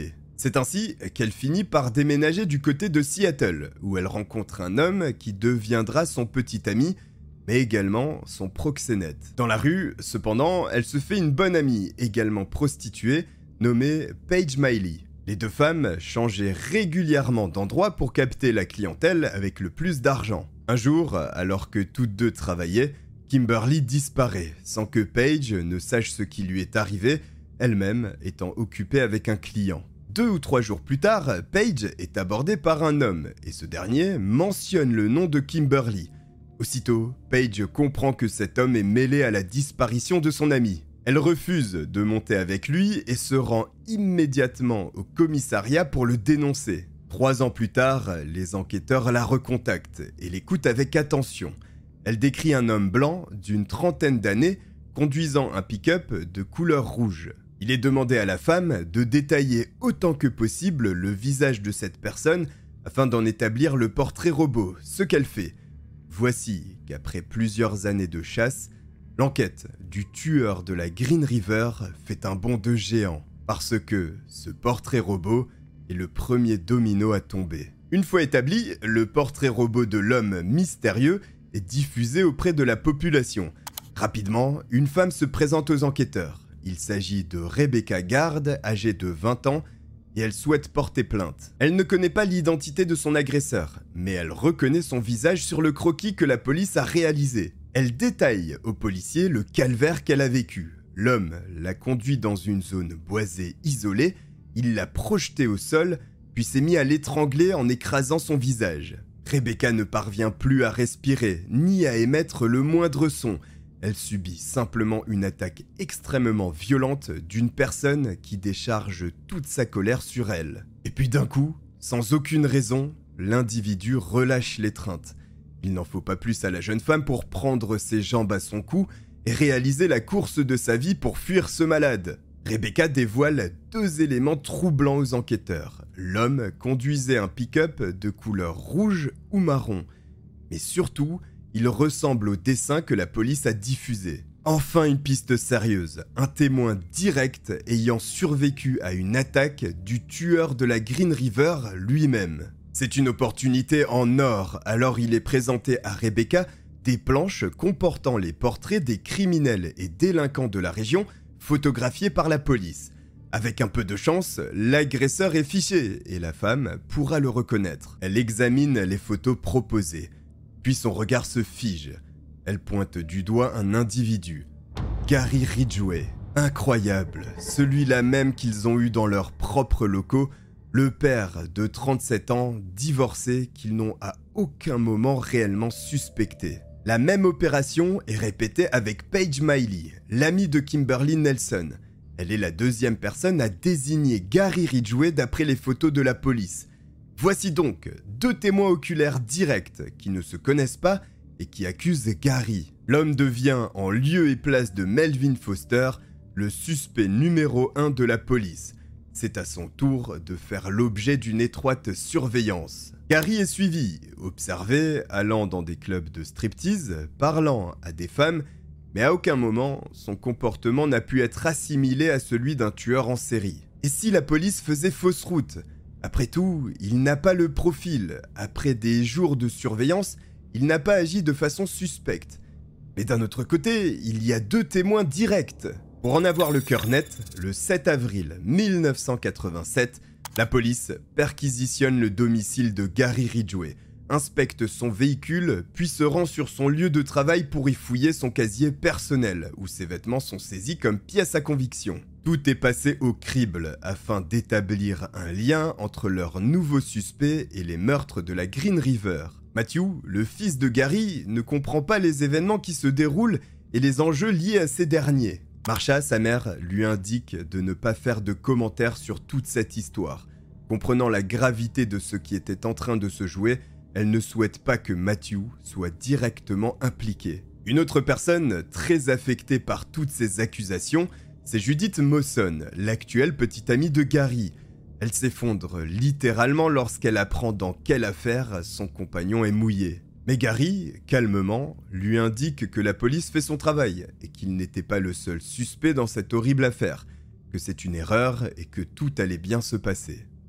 C'est ainsi qu'elle finit par déménager du côté de Seattle, où elle rencontre un homme qui deviendra son petit ami, mais également son proxénète. Dans la rue, cependant, elle se fait une bonne amie, également prostituée, nommée Paige Miley. Les deux femmes changeaient régulièrement d'endroit pour capter la clientèle avec le plus d'argent. Un jour, alors que toutes deux travaillaient, Kimberly disparaît, sans que Paige ne sache ce qui lui est arrivé, elle-même étant occupée avec un client. Deux ou trois jours plus tard, Paige est abordée par un homme, et ce dernier mentionne le nom de Kimberly. Aussitôt, Paige comprend que cet homme est mêlé à la disparition de son amie. Elle refuse de monter avec lui et se rend immédiatement au commissariat pour le dénoncer. Trois ans plus tard, les enquêteurs la recontactent et l'écoutent avec attention. Elle décrit un homme blanc d'une trentaine d'années conduisant un pick-up de couleur rouge. Il est demandé à la femme de détailler autant que possible le visage de cette personne afin d'en établir le portrait robot, ce qu'elle fait. Voici qu'après plusieurs années de chasse, l'enquête du tueur de la Green River fait un bond de géant, parce que ce portrait robot est le premier domino à tomber. Une fois établi, le portrait robot de l'homme mystérieux est diffusé auprès de la population. Rapidement, une femme se présente aux enquêteurs. Il s'agit de Rebecca Gard, âgée de vingt ans, et elle souhaite porter plainte. Elle ne connaît pas l'identité de son agresseur, mais elle reconnaît son visage sur le croquis que la police a réalisé. Elle détaille aux policiers le calvaire qu'elle a vécu. L'homme l'a conduit dans une zone boisée isolée, il l'a projeté au sol, puis s'est mis à l'étrangler en écrasant son visage. Rebecca ne parvient plus à respirer, ni à émettre le moindre son. Elle subit simplement une attaque extrêmement violente d'une personne qui décharge toute sa colère sur elle. Et puis d'un coup, sans aucune raison, l'individu relâche l'étreinte. Il n'en faut pas plus à la jeune femme pour prendre ses jambes à son cou et réaliser la course de sa vie pour fuir ce malade. Rebecca dévoile deux éléments troublants aux enquêteurs. L'homme conduisait un pick-up de couleur rouge ou marron. Mais surtout, il ressemble au dessin que la police a diffusé. Enfin une piste sérieuse, un témoin direct ayant survécu à une attaque du tueur de la Green River lui-même. C'est une opportunité en or, alors il est présenté à Rebecca des planches comportant les portraits des criminels et délinquants de la région photographiés par la police. Avec un peu de chance, l'agresseur est fiché et la femme pourra le reconnaître. Elle examine les photos proposées, puis son regard se fige. Elle pointe du doigt un individu, Gary Ridgway. Incroyable, celui-là même qu'ils ont eu dans leurs propres locaux, le père de trente-sept ans, divorcé, qu'ils n'ont à aucun moment réellement suspecté. La même opération est répétée avec Paige Miley, l'amie de Kimberly Nelson. Elle est la deuxième personne à désigner Gary Ridgway d'après les photos de la police. Voici donc deux témoins oculaires directs qui ne se connaissent pas et qui accusent Gary. L'homme devient, en lieu et place de Melvin Foster, le suspect numéro un de la police. C'est à son tour de faire l'objet d'une étroite surveillance. Gary est suivi, observé, allant dans des clubs de striptease, parlant à des femmes, mais à aucun moment, son comportement n'a pu être assimilé à celui d'un tueur en série. Et si la police faisait fausse route ? Après tout, il n'a pas le profil. Après des jours de surveillance, il n'a pas agi de façon suspecte. Mais d'un autre côté, il y a deux témoins directs. Pour en avoir le cœur net, le sept avril mille neuf cent quatre-vingt-sept, la police perquisitionne le domicile de Gary Ridgway, inspecte son véhicule, puis se rend sur son lieu de travail pour y fouiller son casier personnel, où ses vêtements sont saisis comme pièce à conviction. Tout est passé au crible afin d'établir un lien entre leur nouveau suspect et les meurtres de la Green River. Matthew, le fils de Gary, ne comprend pas les événements qui se déroulent et les enjeux liés à ces derniers. Marsha, sa mère, lui indique de ne pas faire de commentaires sur toute cette histoire. Comprenant la gravité de ce qui était en train de se jouer, elle ne souhaite pas que Matthew soit directement impliqué. Une autre personne très affectée par toutes ces accusations, c'est Judith Mawson, l'actuelle petite amie de Gary. Elle s'effondre littéralement lorsqu'elle apprend dans quelle affaire son compagnon est mouillé. Mais Gary, calmement, lui indique que la police fait son travail et qu'il n'était pas le seul suspect dans cette horrible affaire, que c'est une erreur et que tout allait bien se passer.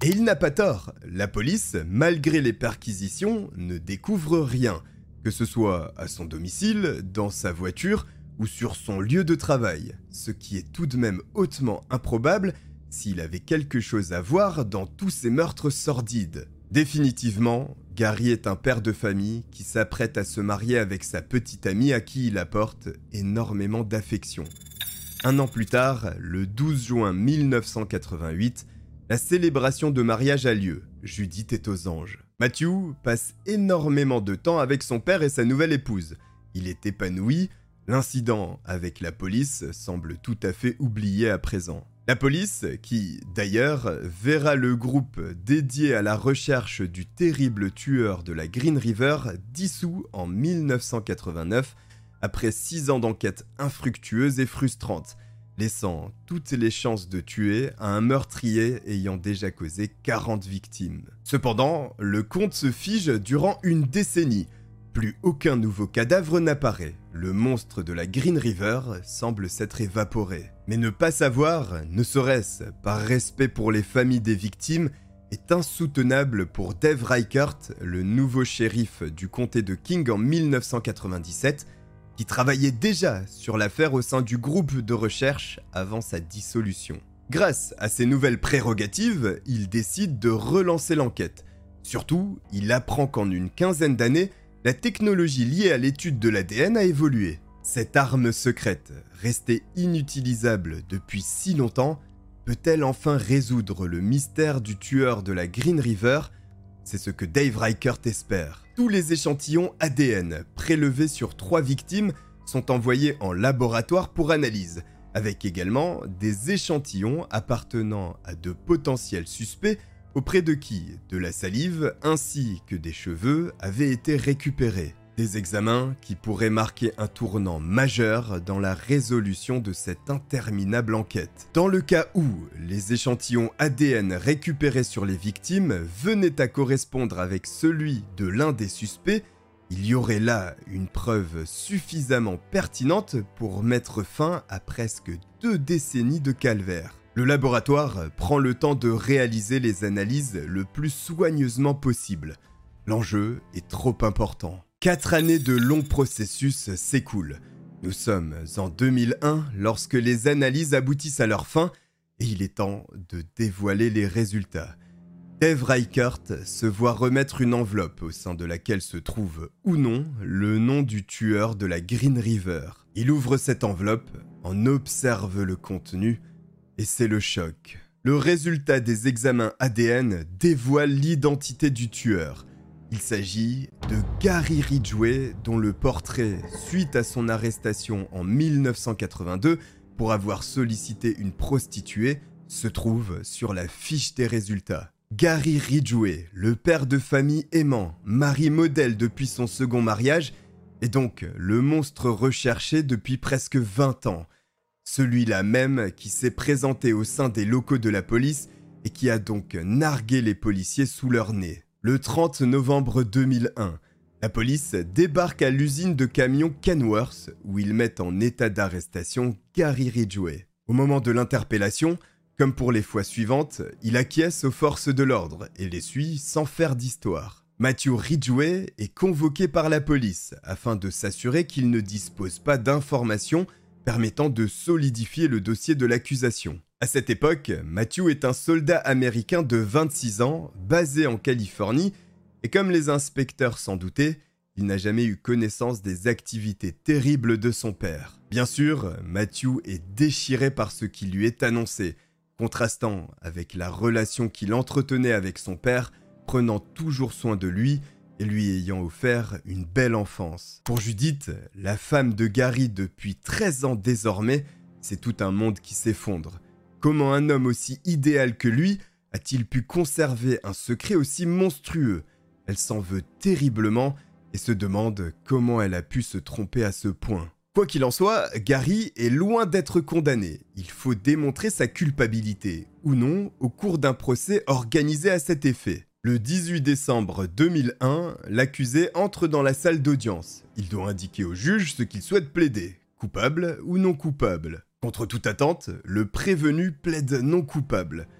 Et il n'a pas tort, la police, malgré les perquisitions, ne découvre rien, que ce soit à son domicile, dans sa voiture ou sur son lieu de travail, ce qui est tout de même hautement improbable s'il avait quelque chose à voir dans tous ces meurtres sordides. Définitivement, Gary est un père de famille qui s'apprête à se marier avec sa petite amie à qui il apporte énormément d'affection. Un an plus tard, le douze juin mille neuf cent quatre-vingt-huit, la célébration de mariage a lieu. Judith est aux anges. Matthew passe énormément de temps avec son père et sa nouvelle épouse. Il est épanoui, l'incident avec la police semble tout à fait oublié à présent. La police, qui, d'ailleurs, verra le groupe dédié à la recherche du terrible tueur de la Green River dissous en mille neuf cent quatre-vingt-neuf après six ans d'enquête infructueuse et frustrante, laissant toutes les chances de tuer à un meurtrier ayant déjà causé quarante victimes. Cependant, le compte se fige durant une décennie. Plus aucun nouveau cadavre n'apparaît. Le monstre de la Green River semble s'être évaporé. Mais ne pas savoir, ne serait-ce par respect pour les familles des victimes, est insoutenable pour Dave Reichert, le nouveau shérif du comté de King en mille neuf cent quatre-vingt-dix-sept, qui travaillait déjà sur l'affaire au sein du groupe de recherche avant sa dissolution. Grâce à ses nouvelles prérogatives, il décide de relancer l'enquête. Surtout, il apprend qu'en une quinzaine d'années, la technologie liée à l'étude de l'A D N a évolué. Cette arme secrète, restée inutilisable depuis si longtemps, peut-elle enfin résoudre le mystère du tueur de la Green River? C'est ce que Dave Reichert espère. Tous les échantillons A D N prélevés sur trois victimes sont envoyés en laboratoire pour analyse, avec également des échantillons appartenant à de potentiels suspects auprès de qui de la salive ainsi que des cheveux avaient été récupérés. Des examens qui pourraient marquer un tournant majeur dans la résolution de cette interminable enquête. Dans le cas où les échantillons A D N récupérés sur les victimes venaient à correspondre avec celui de l'un des suspects, il y aurait là une preuve suffisamment pertinente pour mettre fin à presque deux décennies de calvaire. Le laboratoire prend le temps de réaliser les analyses le plus soigneusement possible. L'enjeu est trop important. Quatre années de longs processus s'écoulent. Nous sommes en deux mille un lorsque les analyses aboutissent à leur fin et il est temps de dévoiler les résultats. Dave Reichert se voit remettre une enveloppe au sein de laquelle se trouve ou non le nom du tueur de la Green River. Il ouvre cette enveloppe, en observe le contenu et c'est le choc. Le résultat des examens A D N dévoile l'identité du tueur. Il s'agit de Gary Ridgway, dont le portrait, suite à son arrestation en mille neuf cent quatre-vingt-deux pour avoir sollicité une prostituée, se trouve sur la fiche des résultats. Gary Ridgway, le père de famille aimant, mari modèle depuis son second mariage, est donc le monstre recherché depuis presque vingt ans. Celui-là même qui s'est présenté au sein des locaux de la police et qui a donc nargué les policiers sous leur nez. Le trente novembre deux mille un, la police débarque à l'usine de camions Kenworth où ils mettent en état d'arrestation Gary Ridgway. Au moment de l'interpellation, comme pour les fois suivantes, il acquiesce aux forces de l'ordre et les suit sans faire d'histoire. Matthew Ridgway est convoqué par la police afin de s'assurer qu'il ne dispose pas d'informations permettant de solidifier le dossier de l'accusation. À cette époque, Matthew est un soldat américain de vingt-six ans, basé en Californie, et comme les inspecteurs s'en doutaient, il n'a jamais eu connaissance des activités terribles de son père. Bien sûr, Matthew est déchiré par ce qui lui est annoncé, contrastant avec la relation qu'il entretenait avec son père, prenant toujours soin de lui et lui ayant offert une belle enfance. Pour Judith, la femme de Gary depuis treize ans désormais, c'est tout un monde qui s'effondre. Comment un homme aussi idéal que lui a-t-il pu conserver un secret aussi monstrueux? Elle s'en veut terriblement et se demande comment elle a pu se tromper à ce point. Quoi qu'il en soit, Gary est loin d'être condamné. Il faut démontrer sa culpabilité, ou non, au cours d'un procès organisé à cet effet. Le dix-huit décembre deux mille un, l'accusé entre dans la salle d'audience. Il doit indiquer au juge ce qu'il souhaite plaider, coupable ou non coupable. Contre toute attente, le prévenu plaide non coupable.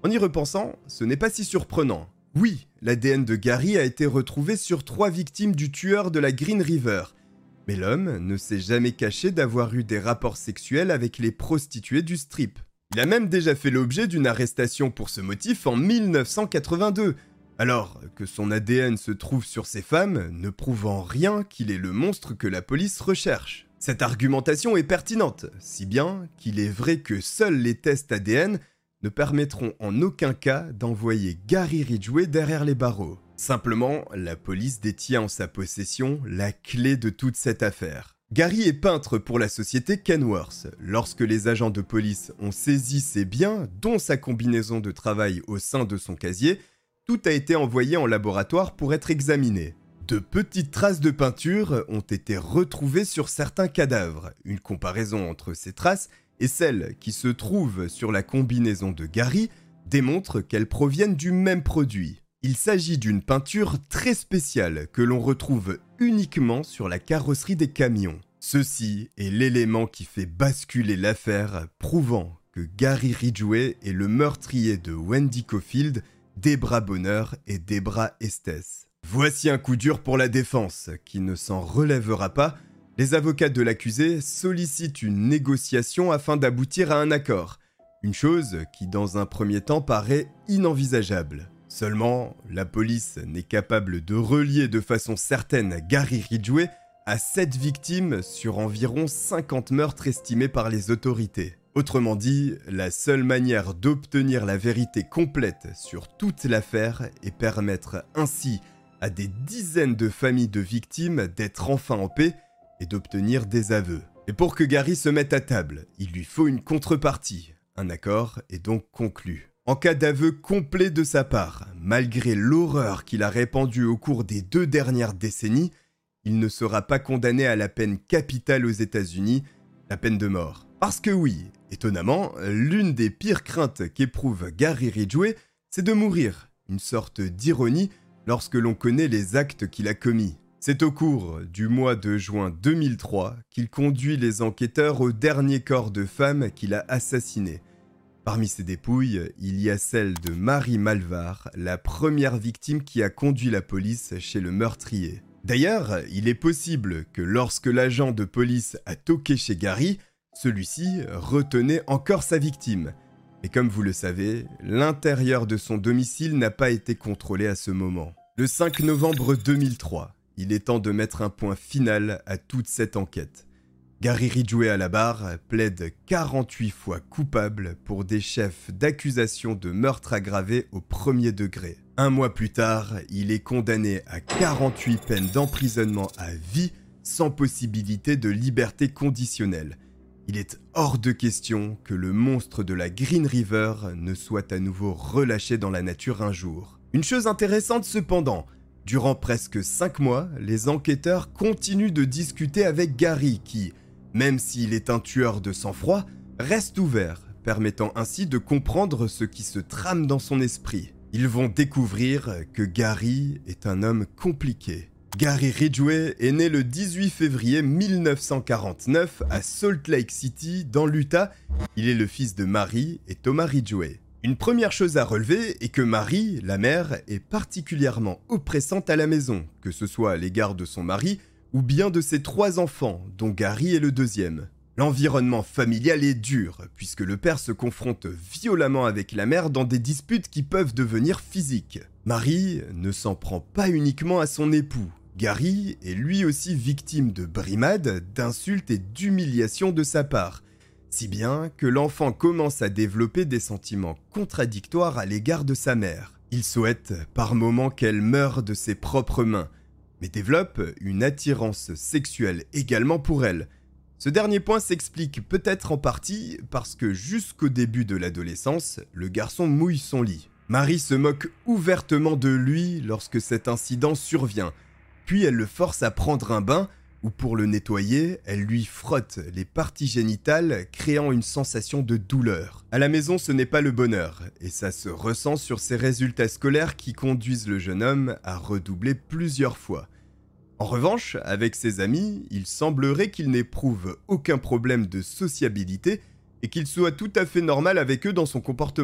En y repensant, ce n'est pas si surprenant. Oui, l'A D N de Gary a été retrouvé sur trois victimes du tueur de la Green River. Mais l'homme ne s'est jamais caché d'avoir eu des rapports sexuels avec les prostituées du strip. Il a même déjà fait l'objet d'une arrestation pour ce motif en mille neuf cent quatre-vingt-deux. Alors que son A D N se trouve sur ces femmes, ne prouve en rien qu'il est le monstre que la police recherche. Cette argumentation est pertinente, si bien qu'il est vrai que seuls les tests A D N ne permettront en aucun cas d'envoyer Gary Ridgway derrière les barreaux. Simplement, la police détient en sa possession la clé de toute cette affaire. Gary est peintre pour la société Kenworth. Lorsque les agents de police ont saisi ses biens, dont sa combinaison de travail au sein de son casier, tout a été envoyé en laboratoire pour être examiné. De petites traces de peinture ont été retrouvées sur certains cadavres. Une comparaison entre ces traces et celles qui se trouvent sur la combinaison de Gary démontre qu'elles proviennent du même produit. Il s'agit d'une peinture très spéciale que l'on retrouve uniquement sur la carrosserie des camions. Ceci est l'élément qui fait basculer l'affaire, prouvant que Gary Ridgway est le meurtrier de Wendy Caulfield, Debra Bonner et Debra Estes. Voici un coup dur pour la défense, qui ne s'en relèvera pas. Les avocats de l'accusé sollicitent une négociation afin d'aboutir à un accord. Une chose qui, dans un premier temps, paraît inenvisageable. Seulement, la police n'est capable de relier de façon certaine Gary Ridgway à sept victimes sur environ cinquante meurtres estimés par les autorités. Autrement dit, la seule manière d'obtenir la vérité complète sur toute l'affaire est permettre ainsi à des dizaines de familles de victimes d'être enfin en paix et d'obtenir des aveux. Et pour que Gary se mette à table, il lui faut une contrepartie. Un accord est donc conclu. En cas d'aveu complet de sa part, malgré l'horreur qu'il a répandue au cours des deux dernières décennies, il ne sera pas condamné à la peine capitale aux États-Unis, la peine de mort. Parce que oui, étonnamment, l'une des pires craintes qu'éprouve Gary Ridgway, c'est de mourir, une sorte d'ironie lorsque l'on connaît les actes qu'il a commis. C'est au cours du mois de juin deux mille trois qu'il conduit les enquêteurs au dernier corps de femme qu'il a assassiné. Parmi ses dépouilles, il y a celle de Mary Malvar, la première victime qui a conduit la police chez le meurtrier. D'ailleurs, il est possible que lorsque l'agent de police a toqué chez Gary, celui-ci retenait encore sa victime. Mais comme vous le savez, l'intérieur de son domicile n'a pas été contrôlé à ce moment. Le cinq novembre deux mille trois, il est temps de mettre un point final à toute cette enquête. Gary Ridgway à la barre plaide quarante-huit fois coupable pour des chefs d'accusation de meurtre aggravé au premier degré. Un mois plus tard, il est condamné à quarante-huit peines d'emprisonnement à vie sans possibilité de liberté conditionnelle. Il est hors de question que le monstre de la Green River ne soit à nouveau relâché dans la nature un jour. Une chose intéressante cependant, durant presque cinq mois, les enquêteurs continuent de discuter avec Gary qui, même s'il est un tueur de sang-froid, reste ouvert, permettant ainsi de comprendre ce qui se trame dans son esprit. Ils vont découvrir que Gary est un homme compliqué. Gary Ridgway est né le dix-huit février mille neuf cent quarante-neuf à Salt Lake City, dans l'Utah. Il est le fils de Mary et Thomas Ridgway. Une première chose à relever est que Mary, la mère, est particulièrement oppressante à la maison, que ce soit à l'égard de son mari ou bien de ses trois enfants, dont Gary est le deuxième. L'environnement familial est dur, puisque le père se confronte violemment avec la mère dans des disputes qui peuvent devenir physiques. Mary ne s'en prend pas uniquement à son époux. Gary est lui aussi victime de brimades, d'insultes et d'humiliations de sa part, si bien que l'enfant commence à développer des sentiments contradictoires à l'égard de sa mère. Il souhaite par moments qu'elle meure de ses propres mains, mais développe une attirance sexuelle également pour elle. Ce dernier point s'explique peut-être en partie parce que jusqu'au début de l'adolescence, le garçon mouille son lit. Mary se moque ouvertement de lui lorsque cet incident survient, puis elle le force à prendre un bain où pour le nettoyer, elle lui frotte les parties génitales, créant une sensation de douleur. À la maison, ce n'est pas le bonheur, et ça se ressent sur ses résultats scolaires qui conduisent le jeune homme à redoubler plusieurs fois. En revanche, avec ses amis, il semblerait qu'il n'éprouve aucun problème de sociabilité et qu'il soit tout à fait normal avec eux dans son comportement.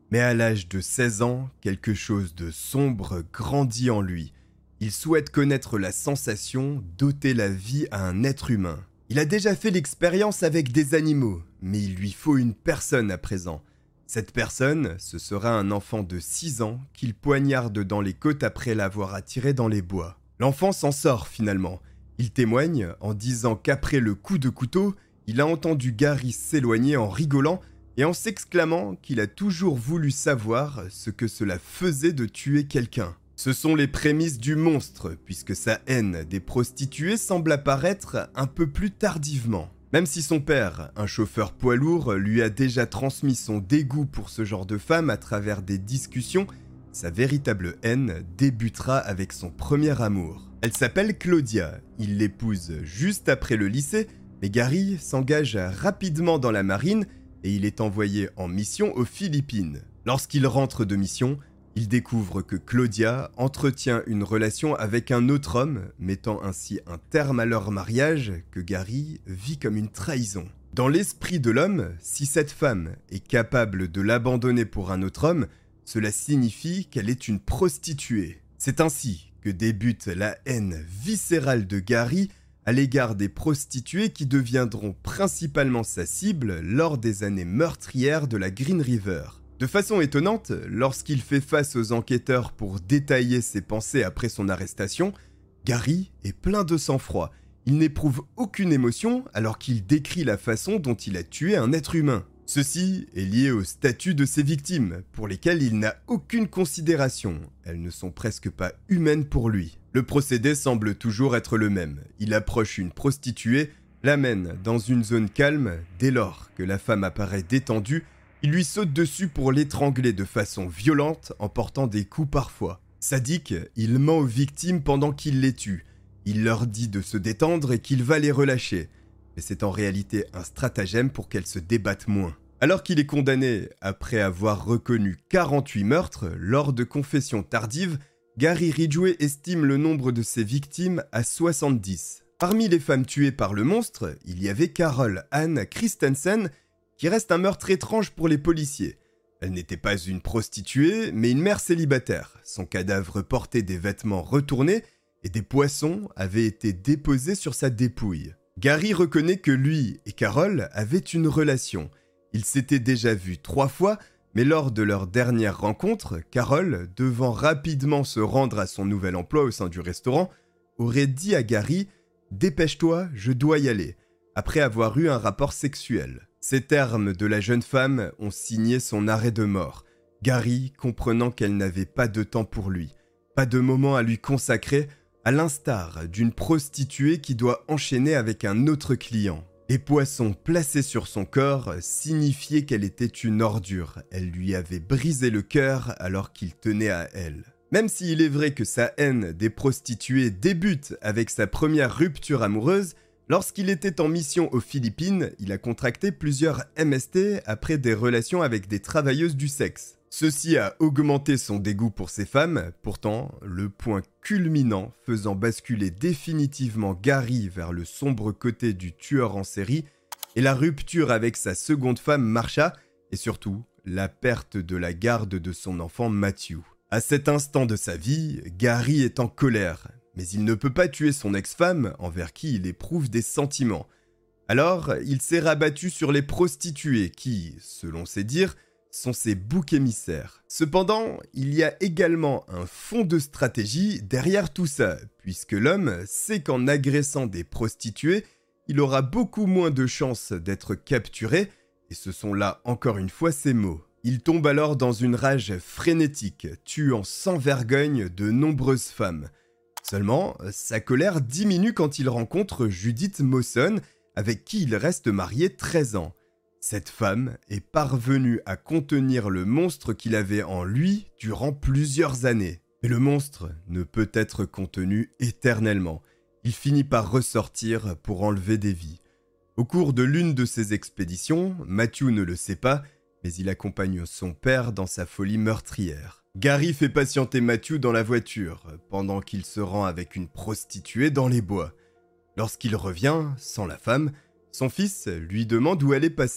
Mais à l'âge de seize ans, quelque chose de sombre grandit en lui. Il souhaite connaître la sensation d'ôter la vie à un être humain. Il a déjà fait l'expérience avec des animaux, mais il lui faut une personne à présent. Cette personne, ce sera un enfant de six ans qu'il poignarde dans les côtes après l'avoir attiré dans les bois. L'enfant s'en sort finalement. Il témoigne en disant qu'après le coup de couteau, il a entendu Gary s'éloigner en rigolant et en s'exclamant qu'il a toujours voulu savoir ce que cela faisait de tuer quelqu'un. Ce sont les prémices du monstre, puisque sa haine des prostituées semble apparaître un peu plus tardivement. Même si son père, un chauffeur poids lourd, lui a déjà transmis son dégoût pour ce genre de femme à travers des discussions, sa véritable haine débutera avec son premier amour. Elle s'appelle Claudia, il l'épouse juste après le lycée, mais Gary s'engage rapidement dans la marine et il est envoyé en mission aux Philippines. Lorsqu'il rentre de mission, il découvre que Claudia entretient une relation avec un autre homme, mettant ainsi un terme à leur mariage que Gary vit comme une trahison. Dans l'esprit de l'homme, si cette femme est capable de l'abandonner pour un autre homme, cela signifie qu'elle est une prostituée. C'est ainsi que débute la haine viscérale de Gary à l'égard des prostituées qui deviendront principalement sa cible lors des années meurtrières de la Green River. De façon étonnante, lorsqu'il fait face aux enquêteurs pour détailler ses pensées après son arrestation, Gary est plein de sang-froid. Il n'éprouve aucune émotion alors qu'il décrit la façon dont il a tué un être humain. Ceci est lié au statut de ses victimes, pour lesquelles il n'a aucune considération. Elles ne sont presque pas humaines pour lui. Le procédé semble toujours être le même. Il approche une prostituée, l'amène dans une zone calme. Dès lors que la femme apparaît détendue, il lui saute dessus pour l'étrangler de façon violente en portant des coups parfois. Sadique, il ment aux victimes pendant qu'il les tue. Il leur dit de se détendre et qu'il va les relâcher. Mais c'est en réalité un stratagème pour qu'elles se débattent moins. Alors qu'il est condamné après avoir reconnu quarante-huit meurtres, lors de confessions tardives, Gary Ridgway estime le nombre de ses victimes à soixante-dix. Parmi les femmes tuées par le monstre, il y avait Carol Ann Christensen, qui reste un meurtre étrange pour les policiers. Elle n'était pas une prostituée, mais une mère célibataire. Son cadavre portait des vêtements retournés et des poissons avaient été déposés sur sa dépouille. Gary reconnaît que lui et Carol avaient une relation. Ils s'étaient déjà vus trois fois, mais lors de leur dernière rencontre, Carol, devant rapidement se rendre à son nouvel emploi au sein du restaurant, aurait dit à Gary « Dépêche-toi, je dois y aller », après avoir eu un rapport sexuel. Ces termes de la jeune femme ont signé son arrêt de mort. Gary, comprenant qu'elle n'avait pas de temps pour lui, pas de moment à lui consacrer, à l'instar d'une prostituée qui doit enchaîner avec un autre client. Les poissons placés sur son corps signifiaient qu'elle était une ordure. Elle lui avait brisé le cœur alors qu'il tenait à elle. Même s'il est vrai que sa haine des prostituées débute avec sa première rupture amoureuse, lorsqu'il était en mission aux Philippines, il a contracté plusieurs M S T après des relations avec des travailleuses du sexe. Ceci a augmenté son dégoût pour ces femmes, pourtant, le point culminant faisant basculer définitivement Gary vers le sombre côté du tueur en série est la rupture avec sa seconde femme Marsha et surtout la perte de la garde de son enfant Matthew. À cet instant de sa vie, Gary est en colère. Mais il ne peut pas tuer son ex-femme, envers qui il éprouve des sentiments. Alors, il s'est rabattu sur les prostituées qui, selon ses dires, sont ses boucs émissaires. Cependant, il y a également un fond de stratégie derrière tout ça, puisque l'homme sait qu'en agressant des prostituées, il aura beaucoup moins de chances d'être capturé, et ce sont là encore une fois ses mots. Il tombe alors dans une rage frénétique, tuant sans vergogne de nombreuses femmes. Seulement, sa colère diminue quand il rencontre Judith Mawson, avec qui il reste marié treize ans. Cette femme est parvenue à contenir le monstre qu'il avait en lui durant plusieurs années. Mais le monstre ne peut être contenu éternellement. Il finit par ressortir pour enlever des vies. Au cours de l'une de ses expéditions, Matthew ne le sait pas, mais il accompagne son père dans sa folie meurtrière. Gary fait patienter Matthew dans la voiture, pendant qu'il se rend avec une prostituée dans les bois. Lorsqu'il revient, sans la femme, son fils lui demande où elle est passée.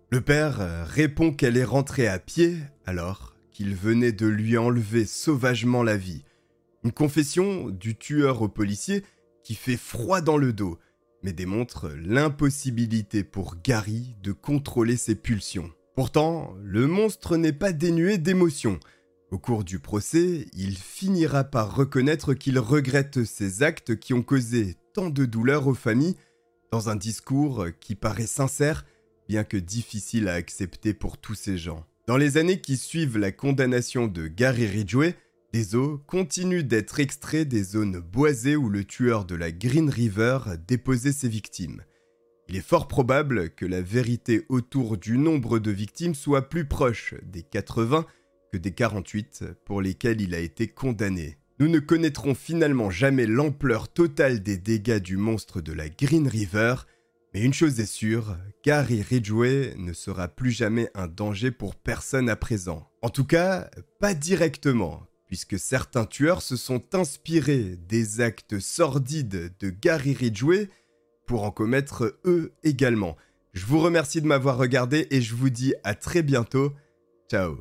Le père répond qu'elle est rentrée à pied alors qu'il venait de lui enlever sauvagement la vie. Une confession du tueur au policier qui fait froid dans le dos, mais démontre l'impossibilité pour Gary de contrôler ses pulsions. Pourtant, le monstre n'est pas dénué d'émotions. Au cours du procès, il finira par reconnaître qu'il regrette ses actes qui ont causé tant de douleur aux familles, dans un discours qui paraît sincère, bien que difficile à accepter pour tous ces gens. Dans les années qui suivent la condamnation de Gary Ridgway, des os continuent d'être extraits des zones boisées où le tueur de la Green River déposait ses victimes. Il est fort probable que la vérité autour du nombre de victimes soit plus proche des quatre-vingts que des quarante-huit pour lesquels il a été condamné. Nous ne connaîtrons finalement jamais l'ampleur totale des dégâts du monstre de la Green River, mais une chose est sûre, Gary Ridgway ne sera plus jamais un danger pour personne à présent. En tout cas, pas directement, puisque certains tueurs se sont inspirés des actes sordides de Gary Ridgway pour en commettre eux également. Je vous remercie de m'avoir regardé et je vous dis à très bientôt. Ciao.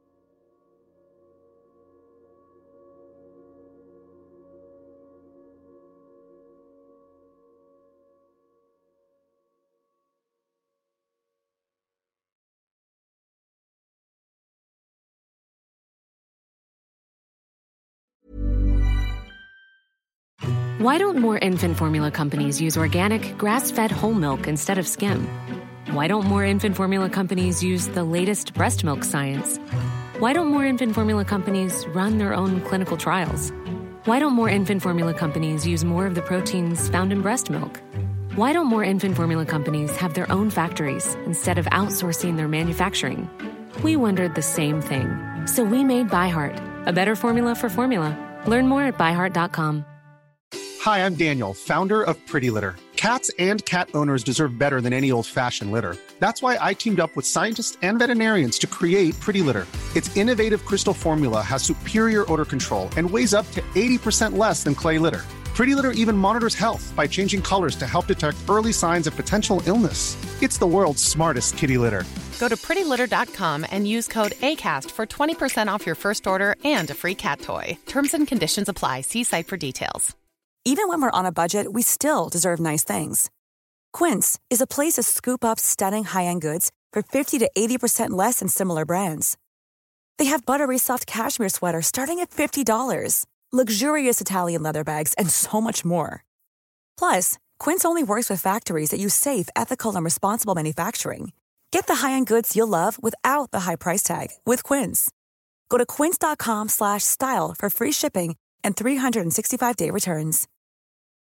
Why don't more infant formula companies use organic, grass-fed whole milk instead of skim? Why don't more infant formula companies use the latest breast milk science? Why don't more infant formula companies run their own clinical trials? Why don't more infant formula companies use more of the proteins found in breast milk? Why don't more infant formula companies have their own factories instead of outsourcing their manufacturing? We wondered the same thing. So we made ByHeart, a better formula for formula. Learn more at by heart dot com. Hi, I'm Daniel, founder of Pretty Litter. Cats and cat owners deserve better than any old-fashioned litter. That's why I teamed up with scientists and veterinarians to create Pretty Litter. Its innovative crystal formula has superior odor control and weighs up to eighty percent less than clay litter. Pretty Litter even monitors health by changing colors to help detect early signs of potential illness. It's the world's smartest kitty litter. Go to pretty litter dot com and use code ACAST for twenty percent off your first order and a free cat toy. Terms and conditions apply. See site for details. Even when we're on a budget, we still deserve nice things. Quince is a place to scoop up stunning high-end goods for fifty to eighty percent less than similar brands. They have buttery soft cashmere sweaters starting at fifty dollars, luxurious Italian leather bags, and so much more. Plus, Quince only works with factories that use safe, ethical, and responsible manufacturing. Get the high-end goods you'll love without the high price tag with Quince. Go to quince dot com slash style for free shipping and three sixty-five day returns.